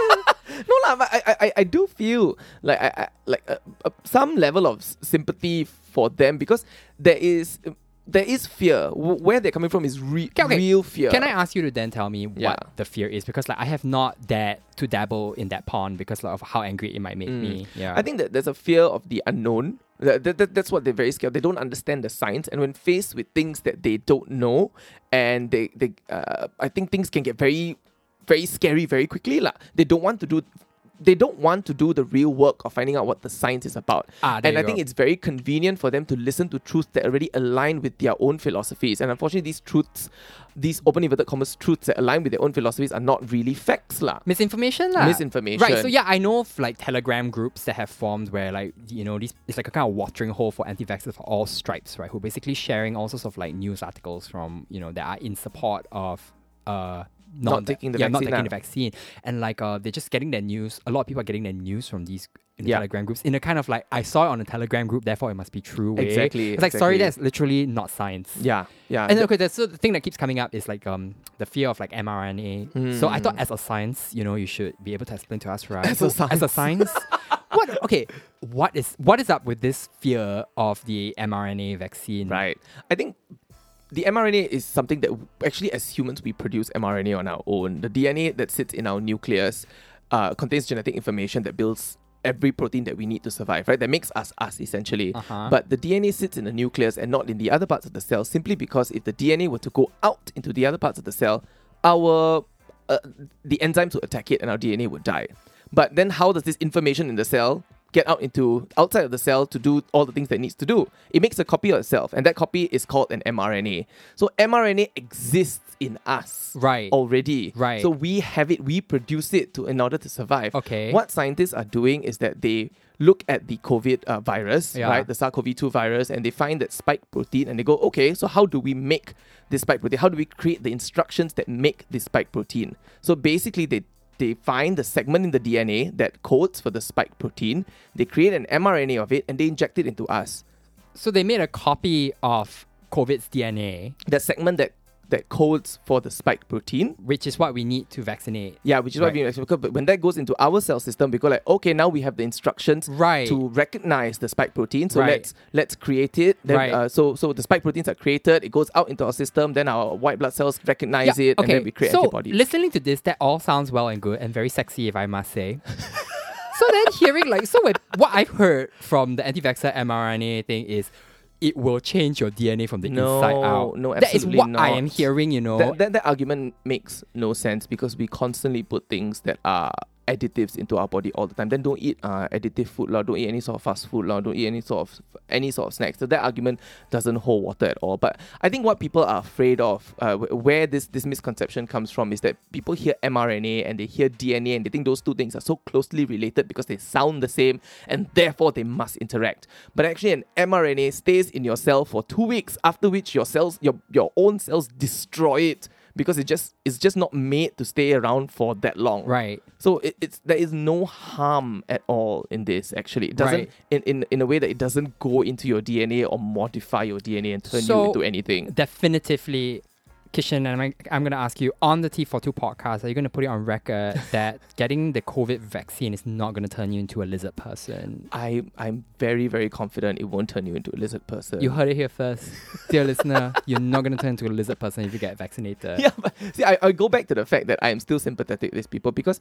No lah, but I, I, I do feel like I, I like uh, uh, some level of s- sympathy for them, because there is there is fear. W- where they're coming from is re- Okay, okay. real fear. Can I ask you to then tell me Yeah. what the fear is? Because like I have not dared to dabble in that pond because like, of how angry it might make me. Yeah. I think that there's a fear of the unknown. That, that, that- that's what they're very scared. They don't understand the science, and when faced with things that they don't know, and they they uh, I think things can get very very scary very quickly lah. They don't want to do. They don't want to do the real work of finding out what the science is about. Ah, there and I you think go. it's very convenient for them to listen to truths that already align with their own philosophies. And unfortunately, these truths, these open inverted commas truths that align with their own philosophies are not really facts lah. Misinformation lah. Misinformation. Right. So yeah, I know of like Telegram groups that have formed where like, you know, these it's like a kind of watering hole for anti-vaxxers of all stripes, right? Who are basically sharing all sorts of like news articles from, you know, that are in support of uh Not taking the yeah, not vaccine taking lah. the vaccine. And like uh they're just getting their news. A lot of people are getting their news from these in Yeah. Telegram groups in a kind of like, I saw it on a Telegram group, therefore it must be true way. Exactly, It's like, sorry, exactly. that's literally not science. Yeah, yeah. And then, okay, that's, so the thing that keeps coming up is like um the fear of like mRNA. So I thought Mm. as a science, you know, you should be able to explain to us, right? As a So, as a science, what? Okay, what is what is up with this fear of the mRNA vaccine? Right. I think the mRNA is something that w- actually, as humans, we produce mRNA on our own. The D N A that sits in our nucleus uh, contains genetic information that builds every protein that we need to survive, right? That makes us us, essentially. Uh-huh. But the D N A sits in the nucleus and not in the other parts of the cell, simply because if the D N A were to go out into the other parts of the cell, our uh, the enzymes would attack it and our D N A would die. But then how does this information in the cell get out into outside of the cell to do all the things that it needs to do? It makes a copy of itself, and that copy is called an mRNA. So mRNA exists in us Right. already. Right. So we have it, we produce it to in order to survive. Okay. What scientists are doing is that they look at the COVID uh, virus, Yeah. right, the SARS-C o V two virus, and they find that spike protein, and they go, okay, so how do we make this spike protein? How do we create the instructions that make this spike protein? So basically, they they find the segment in the D N A that codes for the spike protein. They create an mRNA of it, and they inject it into us. So they made a copy of COVID's D N A, That segment that that codes for the spike protein. which is what we need to vaccinate. Yeah, which is why Right. we because but when that goes into our cell system, we go like, okay, now we have the instructions Right. to recognize the spike protein. So Right. let's let's create it. Then, Right. uh, so so the spike proteins are created. It goes out into our system. Then our white blood cells recognize it, and then we create so antibodies. listening to this, that all sounds well and good and very sexy, if I must say. So then hearing like, so when, what I've heard from the anti-vaxxer mRNA thing is, it will change your D N A from the No, inside out. no, That is absolutely what I am not. hearing, you know. That, that that argument makes no sense because we constantly put things that are additives into our body all the time. Then don't eat uh, additive food, lah. Don't eat any sort of fast food, lah. Don't eat any sort of any sort of snacks. So that argument doesn't hold water at all. But I think what people are afraid of, uh, wh- where this this misconception comes from, is that people hear mRNA and they hear D N A and they think those two things are so closely related because they sound the same and therefore they must interact. But actually, an mRNA stays in your cell for two weeks, after which your cells, your your own cells, destroy it. Because it just it's just not made to stay around for that long. Right. So it, it's there is no harm at all in this. Actually, it doesn't Right. in, in in a way that it doesn't go into your D N A or modify your D N A and turn So- you into anything. Definitively, Kishan, and I'm, I'm going to ask you, on the T forty-two podcast, are you going to put it on record that getting the COVID vaccine is not going to turn you into a lizard person? I, I'm very, very confident it won't turn you into a lizard person. You heard it here first. Dear listener, you're not going to turn into a lizard person if you get vaccinated. Yeah, but see, I, I go back to the fact that I am still sympathetic to these people because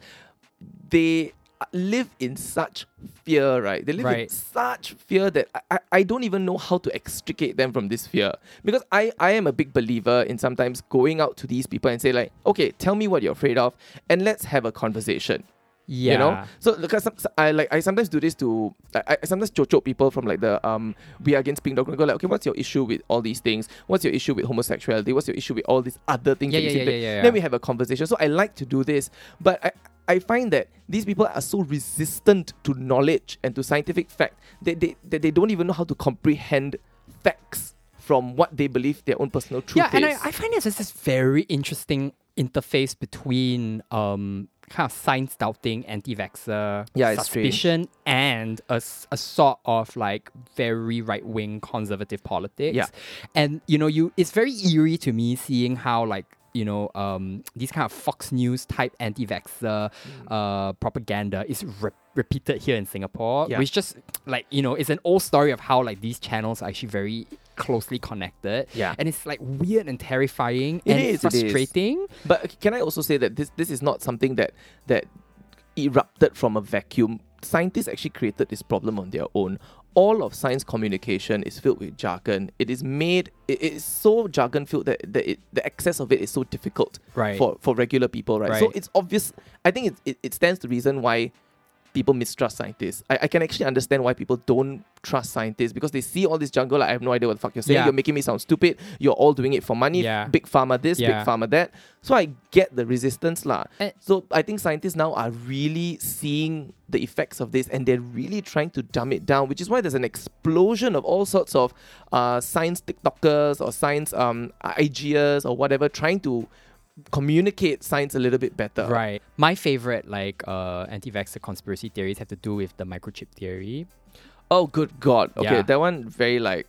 they live in such fear, right? They live in Right. such fear that I, I, I don't even know how to extricate them from this fear. Because I, I am a big believer in sometimes going out to these people and say like, okay, tell me what you're afraid of and let's have a conversation. Yeah. You know, so because some, I like I sometimes do this to I, I sometimes chocho people from like the um we are against pink dog and go like, okay, what's your issue with all these things? What's your issue with homosexuality? What's your issue with all these other things? Yeah, that you yeah, seem yeah, to- yeah, yeah, Then we yeah. have a conversation. So I like to do this, but I I find that these people are so resistant to knowledge and to scientific fact that they that they don't even know how to comprehend facts from what they believe their own personal truth Yeah, is. and I, I find there's this very interesting interface between um kind of science doubting, anti-vaxxer, Yeah, it's suspicion, and a, s- a sort of like very right-wing conservative politics. Yeah. And you know, you it's very eerie to me seeing how like you know, um, these kind of Fox News type anti-vaxxer uh, propaganda is re- repeated here in Singapore, Yeah. which just like, you know, it's an old story of how like these channels are actually very closely connected. Yeah. And it's like weird and terrifying It and is, it is. frustrating. But can I also say that this this is not something that that erupted from a vacuum? Scientists actually created this problem on their own. All of science communication is filled with jargon. It is made, it is so jargon filled that, that it, the access of it is so difficult Right. for, for regular people, right? So Right. it's obvious. I think it, it, it stands to reason why people mistrust scientists. I, I can actually understand why people don't trust scientists because they see all this jungle, like, I have no idea what the fuck you're saying. Yeah. You're making me sound stupid. You're all doing it for money. Yeah. Big pharma this, Yeah. big pharma that. So I get the resistance lah. And- So I think scientists now are really seeing the effects of this and they're really trying to dumb it down, which is why there's an explosion of all sorts of uh, science TikTokers or science um, I G ers or whatever trying to communicate science a little bit better. Right. My favorite like uh, anti-vaxxer conspiracy theories have to do with the microchip theory. Oh, good God. Okay, Yeah. that one very like,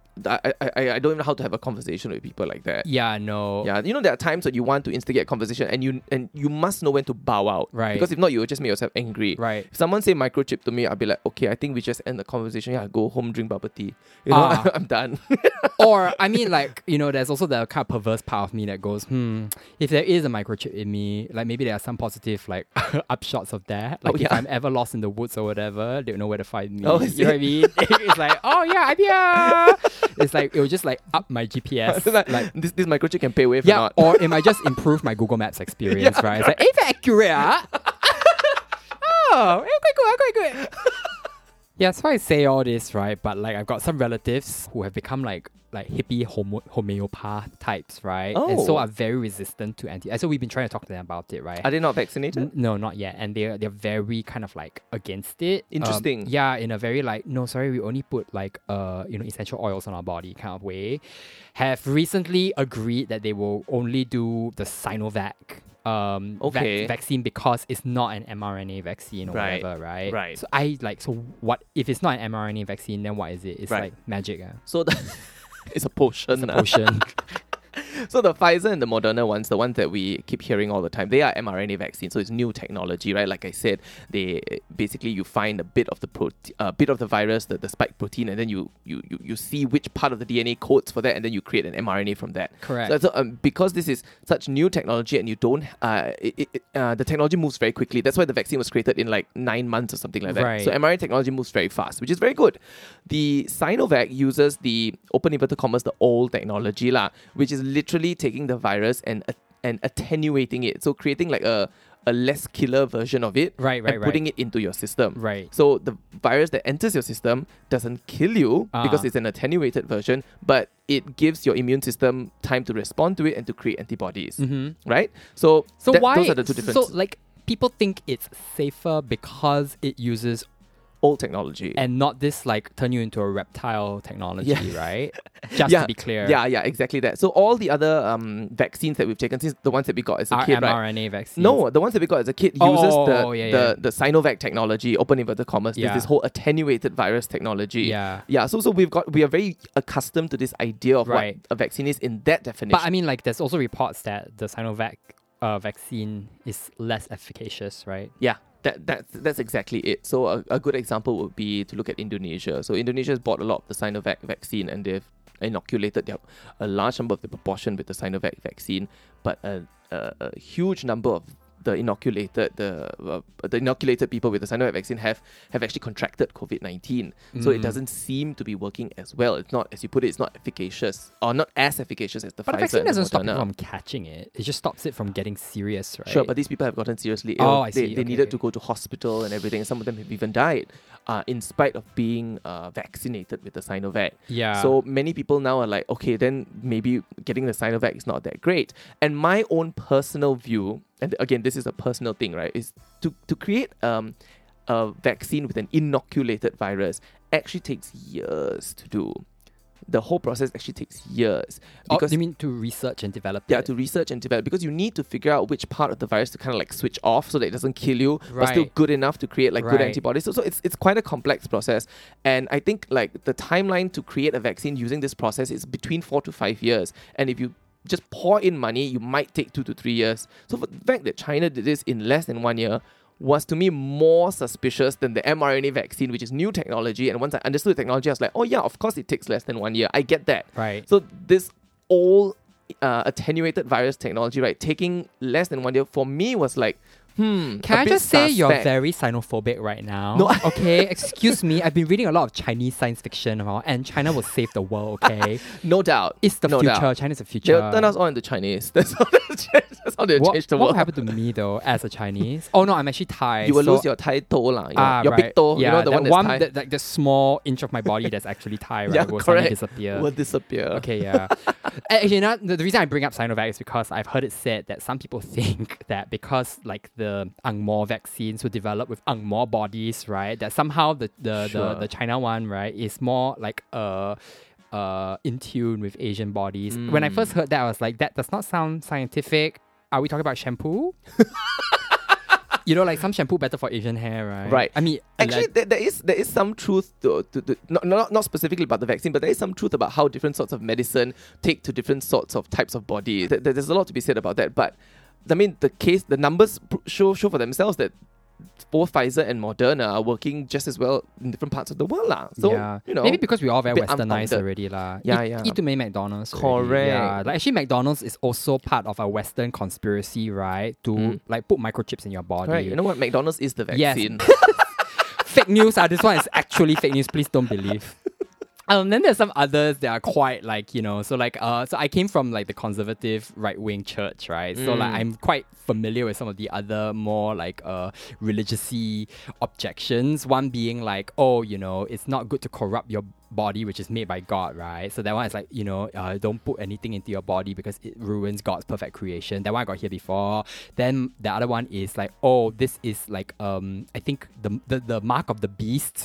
I, I, I I don't even know how to have a conversation with people like that. Yeah, no. Yeah, you know there are times when you want to instigate a conversation and you and you must know when to bow out. Right. Because if not, you will just make yourself angry. Right. If someone say microchip to me, I'll be like, okay, I think we just end the conversation. Yeah, go home, drink bubble tea. You know, Ah. I'm done. Or, I mean, like, you know, there's also the kind of perverse part of me that goes, hmm, if there is a microchip in me, like maybe there are some positive, like, upshots of that. Like, Oh, if yeah. I'm ever lost in the woods or whatever, they'll know where to find me. Oh, is you know what I mean? It's like, oh, yeah, I'm here. It's like, it will just, like, up my G P S. like, like, this this microchip can pay wave or yeah, not. or it might just improve my Google Maps experience, Yeah, right? It's like, hey, very accurate, ah. Oh, eh, quite good, quite good. Yeah, so I say all this, right? But like, I've got some relatives who have become like like hippie homo- homeopath types, right? And so Oh. are very resistant to anti. So we've been trying to talk to them about it, right? Are they not vaccinated? N- no, not yet, and they're they're very kind of like against it. Um, Interesting. yeah, in a very like no, sorry, we only put like uh you know essential oils on our body kind of way. Have recently agreed that they will only do the Sinovac um vac- Okay. vaccine because it's not an mRNA vaccine or Right, whatever, right? right. So I like so what if it's not an mRNA vaccine? Then what is it? It's Right. like magic. Uh. So the it's a potion. It's a ah. potion. So the Pfizer and the Moderna ones, the ones that we keep hearing all the time, they are mRNA vaccines. So it's new technology, right? Like I said, they basically you find a bit of the prote- uh, bit of the virus, the, the spike protein, and then you, you you you see which part of the D N A codes for that, and then you create an mRNA from that. Correct. So, so um, because this is such new technology, and you don't, uh, it, it, uh, the technology moves very quickly. That's why the vaccine was created in like nine months or something like that. Right. So mRNA technology moves very fast, which is very good. The Sinovac uses the open inverted commas the old technology lah, which is literally taking the virus and uh, and attenuating it, so creating like a a less killer version of it, Right, right, and right. putting it into your system. Right. So the virus that enters your system doesn't kill you Ah. because it's an attenuated version, but it gives your immune system time to respond to it and to create antibodies. Mm-hmm. Right? So, So that- why? those are the two differences. So like people think it's safer because it uses old technology. And not this like turn you into a reptile technology, Yeah. right? Just yeah, to be clear. Yeah, yeah, exactly that. So all the other um, vaccines that we've taken, since the ones that we got as a R- kid, right? mRNA vaccines. No, the ones that we got as a kid Oh, uses oh, the, oh, yeah, the, yeah. the Sinovac technology, open inverted commas. Yeah. There's this whole attenuated virus technology. Yeah. Yeah, so so we've got we are very accustomed to this idea of Right. what a vaccine is in that definition. But I mean, like, there's also reports that the Sinovac uh, vaccine is less efficacious, right? Yeah, that, that, that's exactly it. So a, a good example would be to look at Indonesia. So Indonesia has bought a lot of the Sinovac vaccine and they've inoculated their, a large number of the proportion with the Sinovac vaccine, but a, a, a huge number of the inoculated the uh, the inoculated people with the Sinovac vaccine have have actually contracted COVID nineteen. So it Mm. doesn't seem to be working as well. It's not, as you put it, it's not efficacious or not as efficacious as the But the Pfizer vaccine and the doesn't stop people Moderna. from catching it. It just stops it from getting serious, right? Sure, but these people have gotten seriously ill. Oh, I they see, they okay. needed to go to hospital and everything. Some of them have even died, uh, in spite of being uh, vaccinated with the Sinovac. yeah. So many people now are like, okay, then maybe getting the Sinovac is not that great. And my own personal view, and again, this is a personal thing, right, is to, to create um, a vaccine with an inoculated virus actually takes years to do. The whole process actually takes years. oh, Because you mean to research and develop yeah, it? to research and develop, because you need to figure out which part of the virus to kind of like switch off so that it doesn't kill you, but still Right. good enough to create like good Right. antibodies. So, so it's it's quite a complex process, and I think like the timeline to create a vaccine using this process is between four to five years. And if you just pour in money, you might take two to three years. So for the fact that China did this in less than one year was to me more suspicious than the mRNA vaccine, which is new technology. And once I understood the technology, I was like, oh yeah, of course it takes less than one year. I get that. Right. So this old uh, attenuated virus technology, right, taking less than one year for me was like, hmm. Can a I bit just say you're suspect. very xenophobic right now? No. Okay, excuse me. I've been reading a lot of Chinese science fiction, huh? And China will save the world, okay? No doubt. It's the no future. Doubt. China's the future. They'll turn us all into Chinese. That's how they'll change, that's how they'll what, change the what world. happened to me though as a Chinese? Oh no, I'm actually Thai. You will so lose your Thai toe, lah. You know, ah, your right. big toe. Yeah, you know, the that one that's Thai. that, like the small inch of my body that's actually Thai, right? Yeah, will suddenly correct. disappear. will disappear. Okay, yeah. Actually, you know, the, the reason I bring up Sinovac is because I've heard it said that some people think that because like the Angmo vaccines were developed with Angmo bodies, right, that somehow the the, Sure. the, the China one, right, is more like uh uh in tune with Asian bodies. When I Mm. first heard that, I was like, that does not sound scientific. Are we talking about shampoo? You know, like some shampoo better for Asian hair, right? Right. I mean, Actually, there, there is there is some truth to, to, to not, not not specifically about the vaccine, but there is some truth about how different sorts of medicine take to different sorts of types of body. There, there's a lot to be said about that. But I mean, the case, the numbers pr- show show for themselves that both Pfizer and Moderna are working just as well in different parts of the world, lah. So yeah. you know, maybe because we're all very bit westernized unfounded. already, lah. Yeah, eat, yeah. Eat too many McDonald's. already. Correct. Yeah, like actually, McDonald's is also part of a Western conspiracy, right? To Mm. like put microchips in your body. right? You know what? McDonald's is the Yes. vaccine. Fake news. Ah, this one is actually fake news. Please don't believe. Um, then there's some others that are quite like, you know, so like, uh, so I came from like the conservative right wing church, right? So like, Mm. I'm quite familiar with some of the other more like uh religious-y objections. One being like, oh, you know, it's not good to corrupt your body, which is made by God, right? So that one is like, you know, uh, don't put anything into your body because it ruins God's perfect creation. That one I got here before. Then the other one is like, oh, this is like, um, I think the the, the mark of the beast.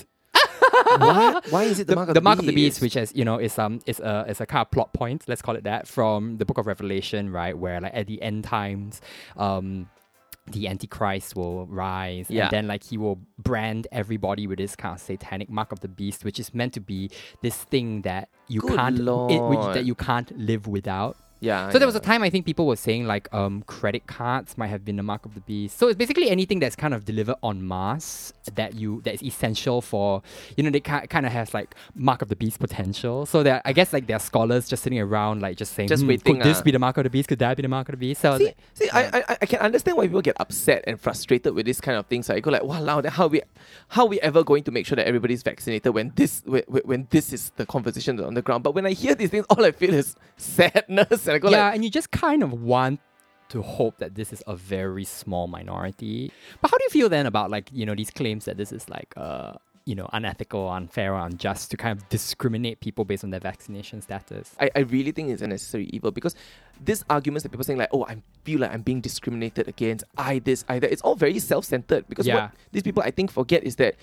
What? Why is it the, the, mark, of, the the mark of the beast? beast, which is, you know, is um is a is a kind of plot point, let's call it that, from the book of Revelation, right? Where like at the end times, um the Antichrist will rise, Yeah. and then like he will brand everybody with this kind of satanic mark of the beast, which is meant to be this thing that you Good can't it, which, Lord. that you can't live without. Yeah. So there was a yeah. time I think people were saying like um credit cards might have been the mark of the beast. So it's basically anything that's kind of delivered en masse that you that is essential for, you know, they ca- kind of has like mark of the beast potential. So there, I guess like there are scholars just sitting around like just saying, Just hmm, waiting, could this ah. be the mark of the beast? Could that be the mark of the beast? So I was See, like, see yeah. I, I I can understand why people get upset and frustrated with this kind of things. Right? I go like, wow, then how are we, how are we ever going to make sure that everybody's vaccinated when this when, when this is the conversation on the ground? But when I hear these things, all I feel is sadness, and I go yeah, like, and you just kind of want to hope that this is a very small minority. But how do you feel then about like, you know, these claims that this is like uh you know, unethical, unfair, or unjust to kind of discriminate people based on their vaccination status? I, I really think it's a necessary evil, because these arguments that people saying like, oh, I feel like I'm being discriminated against, I this, I that, it's all very self-centered, because Yeah. what these people I think forget is that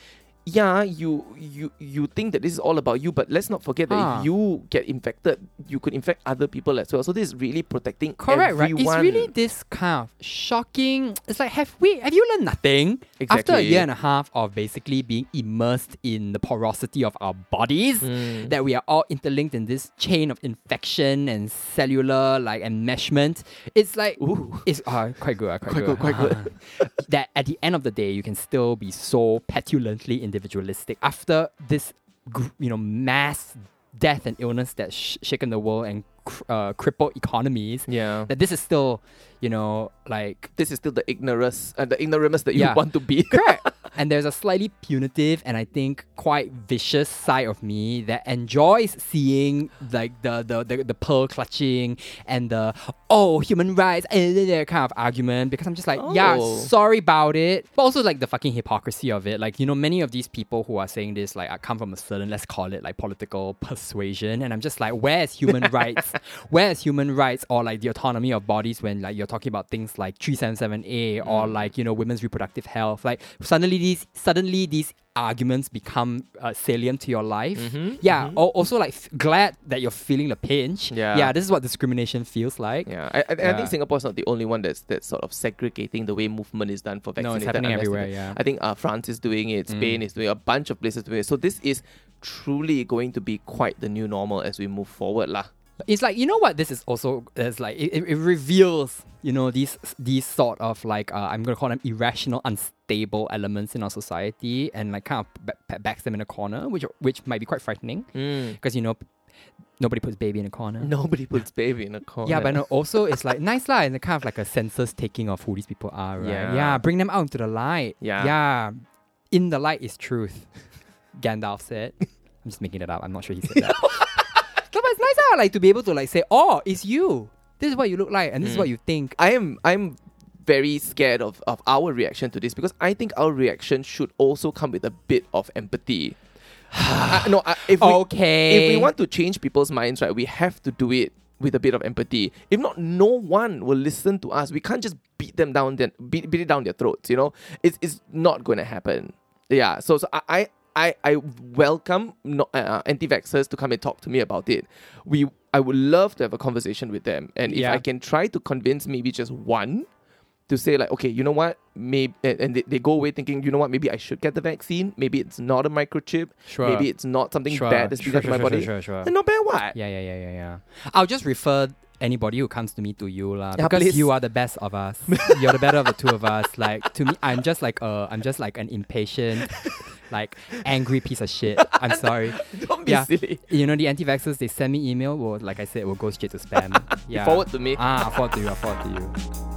yeah, you you you think that this is all about you, but let's not forget that Ah. if you get infected, you could infect other people as well. So this is really protecting Correct, everyone. right? It's really this kind of shocking. It's like, have we, have you learned nothing? After a Exactly. year and a half of basically being immersed in the porosity of our bodies, Mm. that we are all interlinked in this chain of infection and cellular like enmeshment. It's like, Ooh. it's uh, quite good, uh, quite, Quite good, good, quite good. that at the end of the day, you can still be so petulantly individualistic after this, gr- you know, mass death and illness that's sh- shaken the world and cr- uh, crippled economies. Yeah. That this is still, you know, like This is still the ignorance, uh, the ignoramus that you Yeah. want to be. correct. And there's a slightly punitive and I think quite vicious side of me that enjoys seeing like the the the, the pearl clutching and the oh human rights and that kind of argument, because I'm just like, yeah, Oh. sorry about it. But also like the fucking hypocrisy of it. Like, you know, many of these people who are saying this like I come from a certain, let's call it like political persuasion, and I'm just like, where's human rights? Where's human rights or like the autonomy of bodies when like you're talking about things like three seventy-seven A or like, you know, women's reproductive health? Like suddenly these suddenly these arguments become uh, salient to your life. Mhm, Yeah. mhm. Or also like f- glad that you're feeling the pinch. Yeah. Yeah. This is what discrimination feels like. Yeah, I, I, I Yeah. think Singapore's not the only one that's that's sort of segregating the way movement is done for No, vaccinated. it's happening unless everywhere. they- Yeah. I think uh, France is doing it, Spain Mm. is doing it, a bunch of places doing it. So this is truly going to be quite the new normal as we move forward, lah. It's like, you know what this is also, it's like it, it it reveals, you know, these these sort of like uh, I'm gonna call them irrational, unstable elements in our society, and like kind of ba- ba- backs them in a corner, which which might be quite frightening, because you know nobody puts baby in a corner. Nobody puts baby in a corner. Yeah, but no, also it's like nice lah, and kind of like a census taking of who these people are, right? Yeah. Yeah, bring them out into the light. Yeah. Yeah. In the light is truth. Gandalf said. I'm just making it up. I'm not sure he said that. No, but it's nice ah, like to be able to like say, oh, it's you. This is what you look like, and this is Mm. what you think. I am I'm very scared of, of our reaction to this, because I think our reaction should also come with a bit of empathy. uh, no, uh, if we, Okay. if we want to change people's minds, right, we have to do it with a bit of empathy. If not, no one will listen to us. We can't just beat them down, then beat, beat it down their throats. You know, it's it's not going to happen. Yeah. So so I. I I, I welcome no, uh, anti-vaxxers to come and talk to me about it. We I would love to have a conversation with them, and if Yeah. I can try to convince maybe just one to say like, okay, you know what, maybe, and, and they, they go away thinking, you know what, maybe I should get the vaccine. Maybe it's not a microchip. Sure. Maybe it's not something Sure. bad that's Sure, being sure, to my sure, body. sure, sure. Then not bad what? Yeah, yeah, yeah, yeah, yeah. I'll just refer anybody who comes to me to you lah, Yeah, because please. you are the best of us. You're the better of the two of us. Like to me, I'm just like a, I'm just like an impatient, like angry piece of shit. I'm sorry. Don't be Yeah. silly. You know, the anti-vaxxers, they send me email, well, like I said, it will go straight to spam. Yeah. Forward to me. Ah, forward to you, I forward to you.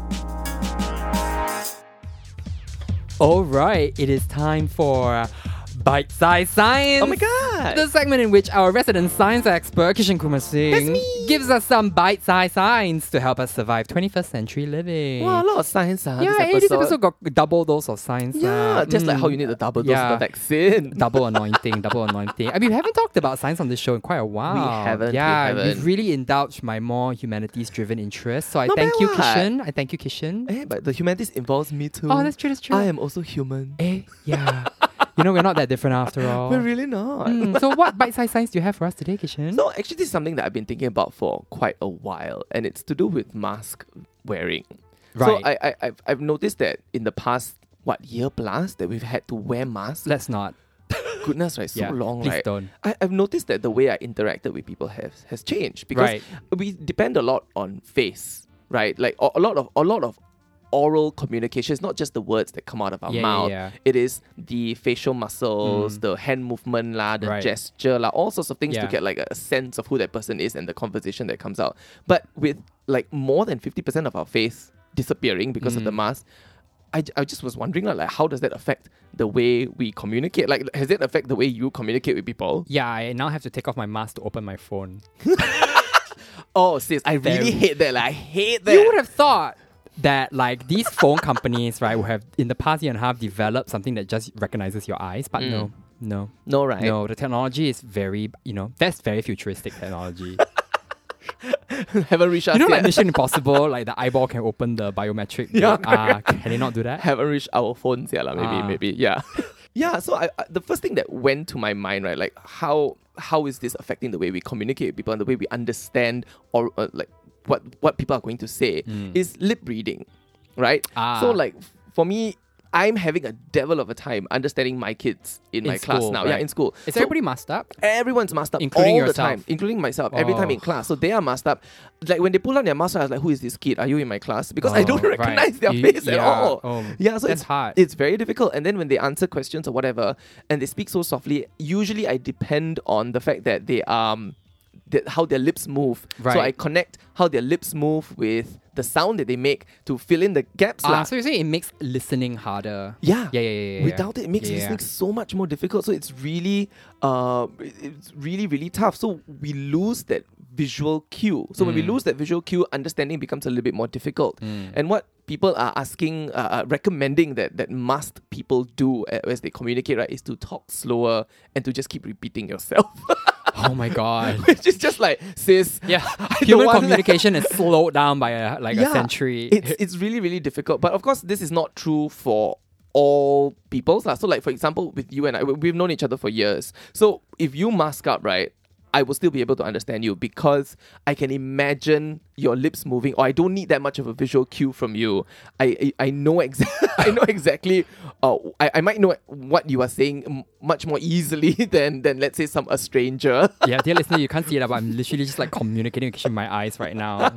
All right, it is time for Bite Size Science. Oh my god. The segment in which our resident science expert, Kishan Kumar Singh, That's me. gives us some bite-sized science to help us survive twenty-first century living. Wow, a lot of science. Uh, yeah, this eh, episode. this episode got double dose of science. Yeah, uh, just like mm. how you need a double dose Yeah. of the vaccine. Double anointing, double anointing. I mean, we haven't talked about science on this show in quite a while. haven't, we Yeah, haven't. have really indulged my more humanities-driven interests. So I Not thank bad you, what? Kishan. I thank you, Kishan. Eh, but the humanities involves me too. Oh, that's true, that's true. I am also human. Eh, yeah. You know, we're not that different after all. We're really not. Mm, so what bite-sized science do you have for us today, Kishan? So actually, this is something that I've been thinking about for quite a while, and it's to do with mask wearing. Right. So I, I I've, I've noticed that in the past what year plus that we've had to wear masks. Let's not. Goodness, right? So Yeah, long, please right? don't. I, I've noticed that the way I interacted with people has has changed because Right. we depend a lot on face, right? Like a, a lot of a lot of oral communication. It's not just the words that come out of our Yeah, yeah, mouth. yeah. It is the facial muscles, Mm. the hand movement, la, the Right. gesture, la, all sorts of things to Yeah. get like a sense of who that person is and the conversation that comes out. But with like more than fifty percent of our face disappearing because of the Mm. mask, I, j- I just was wondering like, like how does that affect the way we communicate? Like has it affect the way you communicate with people? Yeah, I now have to take off my mask to open my phone. Oh sis, I really Very- hate that. Like, I hate that. You would have thought that like these phone companies, right, would have in the past year and a half developed something that just recognizes your eyes, but Mm. no, no, no, right? no. The technology is very, you know, that's very futuristic technology. Haven't reached us You know, like yet. Mission Impossible, like the eyeball can open the biometric. Yeah, Ah, can they not do that? Haven't reached our phones yet, lah. Maybe, Ah. maybe, yeah. Yeah, so I, I, the first thing that went to my mind, right, like how how is this affecting the way we communicate with people and the way we understand or uh, like what what people are going to say Mm. is lip reading, right? Ah. So like f- for me, I'm having a devil of a time understanding my kids in, In my class school, now. Yeah, right. in school. Is So everybody masked up? everyone's masked up Including all the yourself? time, including myself. Every time in Oh. class, so they are masked up. Like when they pull out their mask, I was like, "Who is this kid? Are you in my class?" Because I Oh, don't right. recognize their You- face at yeah. all. Oh, Yeah, so that's it's hard. It's very difficult. And then when they answer questions or whatever, and they speak so softly, usually I depend on the fact that they um, that how their lips move. So Right. I connect how their lips move with the sound that they make to fill in the gaps. Ah, lah. so you say it makes listening harder. Yeah. Yeah, yeah, yeah. yeah, Without it, it makes yeah, listening yeah. so much more difficult. So it's really, uh, it- it's really, really tough. So we lose that visual cue. So when we Mm. lose that visual cue, understanding becomes a little bit more difficult. Mm. And what people are asking, uh, uh, recommending that that must people do uh, as they communicate, right, is to talk slower and to just keep repeating yourself. Oh my god. Which is just like, sis, Yeah, I don't human want communication is slowed down by a, like a Yeah, century. It's it's really, really difficult. But of course, this is not true for all peoples. lah. So like, for example, with you and I, we- we've known each other for years. So if you mask up, right, I will still be able to understand you because I can imagine your lips moving, or I don't need that much of a visual cue from you. I I, I know exactly. I know exactly. Uh, I, I might know what you are saying m- much more easily than than let's say some a stranger. Yeah, dear listener, you can't see it, but I'm literally just like communicating with my eyes right now.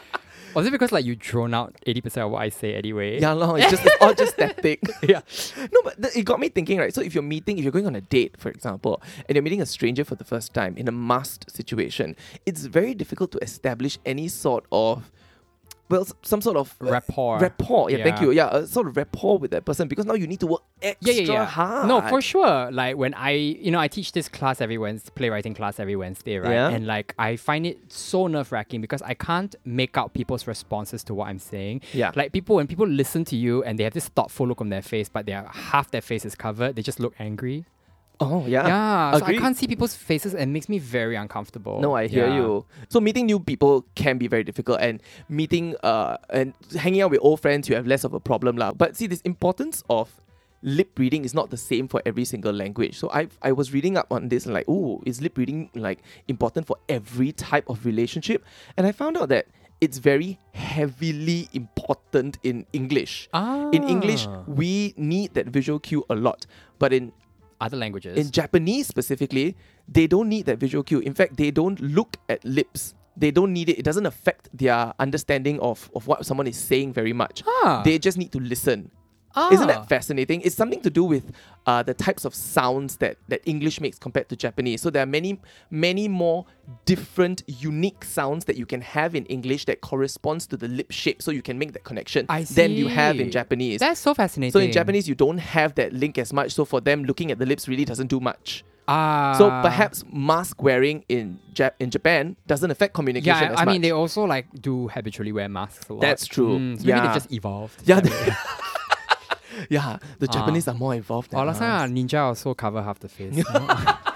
Was it because like you drone out eighty percent of what I say anyway? Yeah, no, it's just it's all just static. Yeah. No, but th- it got me thinking, right? So if you're meeting, if you're going on a date, for example, and you're meeting a stranger for the first time in a masked situation, it's very difficult to establish any sort of, well, s- some sort of uh, Rapport. rapport. Yeah, thank Yeah. you. Yeah, a sort of rapport with that person because now you need to work extra Yeah, yeah, yeah. hard. No, for sure. Like when I, you know, I teach this class every Wednesday, playwriting class every Wednesday, right? Yeah. And like I find it so nerve wracking because I can't make out people's responses to what I'm saying. Yeah. Like people, when people listen to you and they have this thoughtful look on their face, but they are half their face is covered, they just look angry. Oh, yeah. Yeah. So I Agreed. can't see people's faces and it makes me very uncomfortable. No, I hear Yeah. you. So meeting new people can be very difficult, and meeting uh and hanging out with old friends, you have less of a problem lah. But see, this importance of lip reading is not the same for every single language. So I I was reading up on this and like, oh, is lip reading like important for every type of relationship? And I found out that it's very heavily important in English. Ah. In English, we need that visual cue a lot, but in Other languages. in Japanese specifically, they don't need that visual cue. In fact, they don't look at lips. They don't need it. It doesn't affect their understanding of, of what someone is saying very much. Ah. They just need to listen. Ah. Isn't that fascinating? It's something to do with uh, the types of sounds that, that English makes compared to Japanese. So there are many, many more different, unique sounds that you can have in English that corresponds to the lip shape, so you can make that connection I than you have in see. Japanese. That's so fascinating. So in Japanese, you don't have that link as much. So for them, looking at the lips really doesn't do much. Ah. So perhaps mask wearing in Jap- in Japan doesn't affect communication Yeah, as I much. mean, they also like do habitually wear masks a lot. That's true. Mm, so maybe Yeah. they've just evolved. yeah, That they- way. yeah, the Ah. Japanese are more involved than Or last us. time, ninja also cover half the face. you know?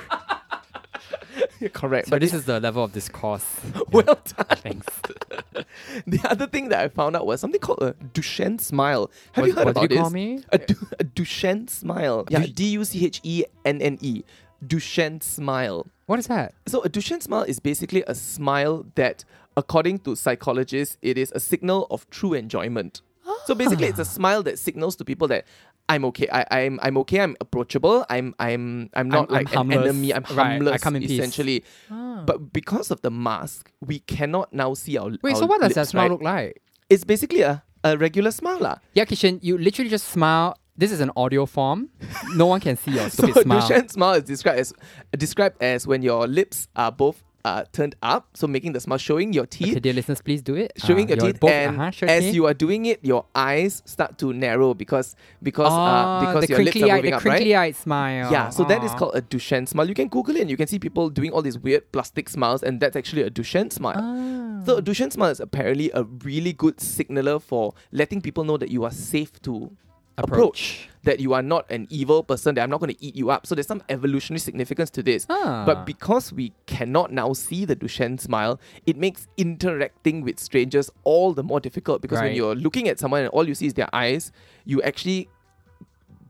You're correct. So but this is the level of discourse. well done. Thanks. The other thing that I found out was something called a Duchenne smile. Have What- you heard what about did you this? call me? A, du- a Duchenne smile. Yeah, Du- D U C H E N N E. Duchenne smile. What is that? So a Duchenne smile is basically a smile that, according to psychologists, it is a signal of true enjoyment. So basically, it's a smile that signals to people that I'm okay. I, I'm I'm okay. I'm approachable. I'm I'm I'm not I'm- I'm like an harmless. enemy. I'm Right, I harmless. come in peace. essentially. Ah. But because of the mask, we cannot now see our. Wait, our so what does that lips, smile right? look like? It's basically a, a regular smile, lah. Yeah, Kishan, you literally just smile. This is an audio form. No one can see your So stupid smile. Duchenne smile is described as described as when your lips are both uh, turned up, so making the smile, showing your teeth. Okay, dear listeners, please do it. Showing Uh, your teeth, both- and uh-huh, show as teeth. you are doing it, your eyes start to narrow because because uh, Ah, because the your lips crinkly are eye, moving the up, right? crinkly eyed smile. Yeah, so that is Ah. called a Duchenne smile. You can Google it and you can see people doing all these weird plastic smiles, and that's actually a Duchenne smile. Ah. So a Duchenne smile is apparently a really good signaler for letting people know that you are safe to approach. That you are not an evil person, that I'm not going to eat you up. So there's some evolutionary significance to this. Ah. But because we cannot now see the Duchenne smile, it makes interacting with strangers all the more difficult because when Right. you're looking at someone and all you see is their eyes, you actually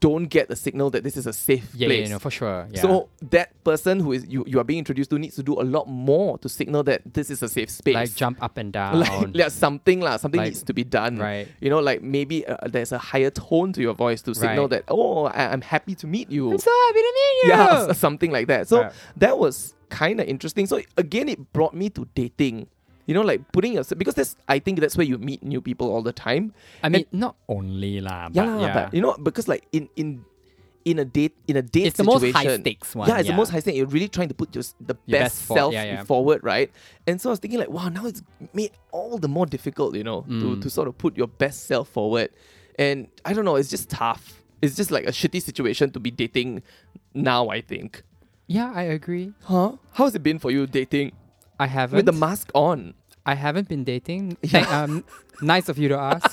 don't get the signal that this is a safe Yeah, place. yeah, no, for sure. Yeah. So that person who is you, you are being introduced to needs to do a lot more to signal that this is a safe space. like jump up and down. Like, yeah, something lah, something Like- needs to be done. right. You know, like maybe uh, there's a higher tone to your voice to signal Right. that, oh, I, I'm happy to meet you. I'm so happy to meet you. Yeah, s- something like that. So Right. that was kind of interesting. So again, it brought me to dating. You know, like putting yourself, because that's, I think that's where you meet new people all the time. I mean, not only lah, but Yeah, yeah. but you know, because like in in in a date in a date It's the most situation, high stakes one, Yeah, it's yeah. the most high stakes. You're really trying to put just the Your best, best for- self yeah, yeah. forward, right? And so I was thinking like, wow, now it's made all the more difficult, you know, to Mm. to sort of put your best self forward. And I don't know, it's just tough. It's just like a shitty situation to be dating now, I think. yeah, I agree. Huh? How's it been for you dating I haven't. with the mask on? I haven't been dating. Yeah. Thank- um, nice of you to ask.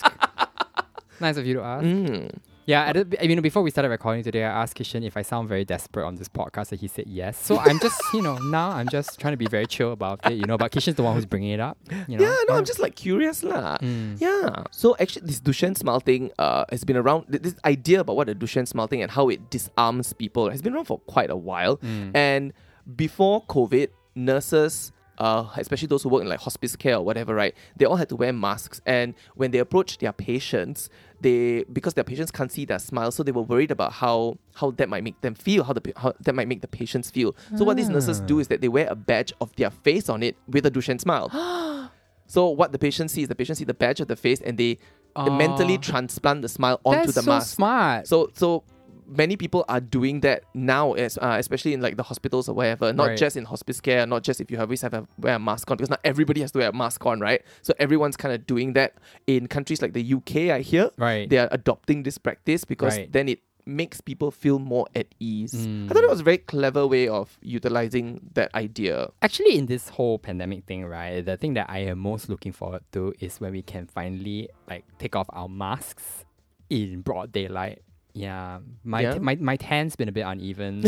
Nice of you to ask. Mm. Yeah, I, did, I mean, before we started recording today, I asked Kishan if I sound very desperate on this podcast, and he said yes. So I'm just, you know, now I'm just trying to be very chill about it, you know. But Kishan's the one who's bringing it up, you know. Yeah, no, I'm just like curious lah. Mm. Yeah. So actually, this Duchenne smile thing uh, has been around. th- This idea about what a Duchenne smile thing and how it disarms people has been around for quite a while. Mm. And before COVID, nurses, uh, especially those who work in like hospice care or whatever, right? They all had to wear masks. And when they approached their patients, they because their patients can't see their smile, so they were worried about how how that might make them feel, how the pa- how that might make the patients feel. So what these nurses do is that they wear a badge of their face on it with a Duchenne smile. So what the patient sees, the patient sees the badge of the face, and they Oh. mentally transplant the smile onto That's the so mask. smart. So so many people are doing that now, as uh, especially in like the hospitals or wherever. Not Right. just in hospice care, not just if you always have to wear a mask on, because not everybody has to wear a mask on, right? So everyone's kind of doing that in countries like the U K. I hear Right. they are adopting this practice because Right. then it makes people feel more at ease. Mm. I thought it was a very clever way of utilizing that idea. Actually, in this whole pandemic thing, right, the thing that I am most looking forward to is when we can finally like take off our masks in broad daylight. Yeah, my Yeah? T- my my tan's been a bit uneven.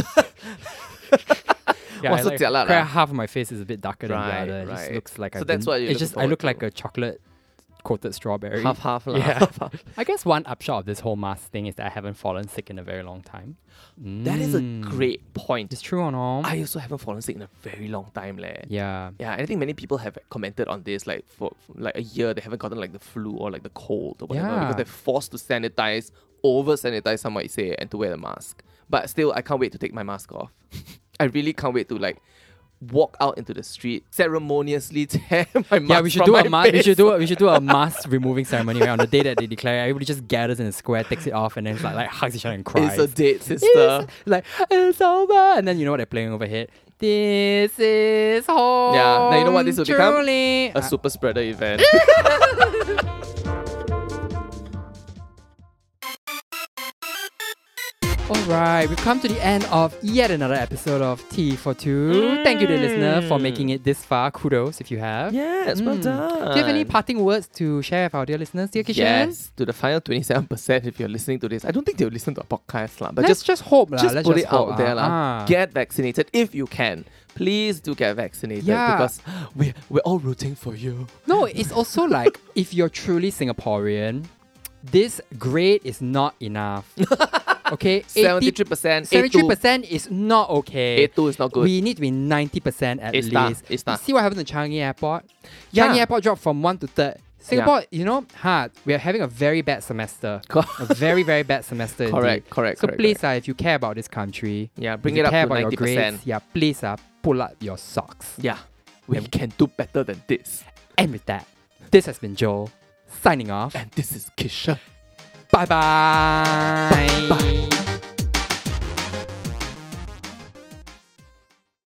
Wah, I so like, jialat cra- lah. half of my face is a bit darker than Right, the other. It just right. looks like So I've that's been, what you're it's just looking I look forward like a chocolate coated strawberry. Half half lah. Yeah. half, half. I guess one upshot of this whole mask thing is that I haven't fallen sick in a very long time. That is a Mm. great point. It's true or no? I also haven't fallen sick in a very long time, leh. yeah. Yeah, and I think many people have commented on this, like for, for like a year, they haven't gotten like the flu or like the cold or whatever Yeah. because they're forced to sanitize, over sanitize, some might say, and to wear the mask. But still, I can't wait to take my mask off. I really can't wait to like walk out into the street, ceremoniously tear my mask. Yeah, we should from do a my mask. We face. should do a, we should do a mask removing ceremony right on the day that they declare. Everybody just gathers in a square, takes it off, and then it's like like hugs each other and cries. It's a date, sister. It's like it's over, and then you know what they're playing overhead. This is home. Yeah, now you know what this will become? truly. A Uh, super spreader event. Alright, we've come to the end of yet another episode of Tea for Two. Thank you to the listener for making it this far. Kudos if you have. Yes, well Mm. done. Do you have any parting words to share with our dear listeners, dear Kishan? Yes, to the final twenty-seven percent if you're listening to this. I don't think they'll listen to a podcast, lah, but Let's just just hope, lah. just Let's put just it hope, out there, ah. lah. Ah. Get vaccinated if you can. Please do get vaccinated Yeah. because we're, we're all rooting for you. No, it's also like if you're truly Singaporean, this grade is not enough. Okay, seventy-three percent, seventy-three percent is not okay. A two is not good. We need to be ninety percent at It's-ta, least. it's-ta. You see what happened to Changi Airport? Yeah. Changi Airport dropped from one to third. Singapore, you know, huh, we are having a very bad semester. Co- a very, very bad semester. Correct, indeed. correct, So correct, please, correct. Uh, if you care about this country, Yeah, if bring you it up care to about your ninety percent. grades, yeah, please uh, pull up your socks. Yeah, we can do better than this. And with that, this has been Joel, signing off. And this is Kisha. Bye-bye. Bye.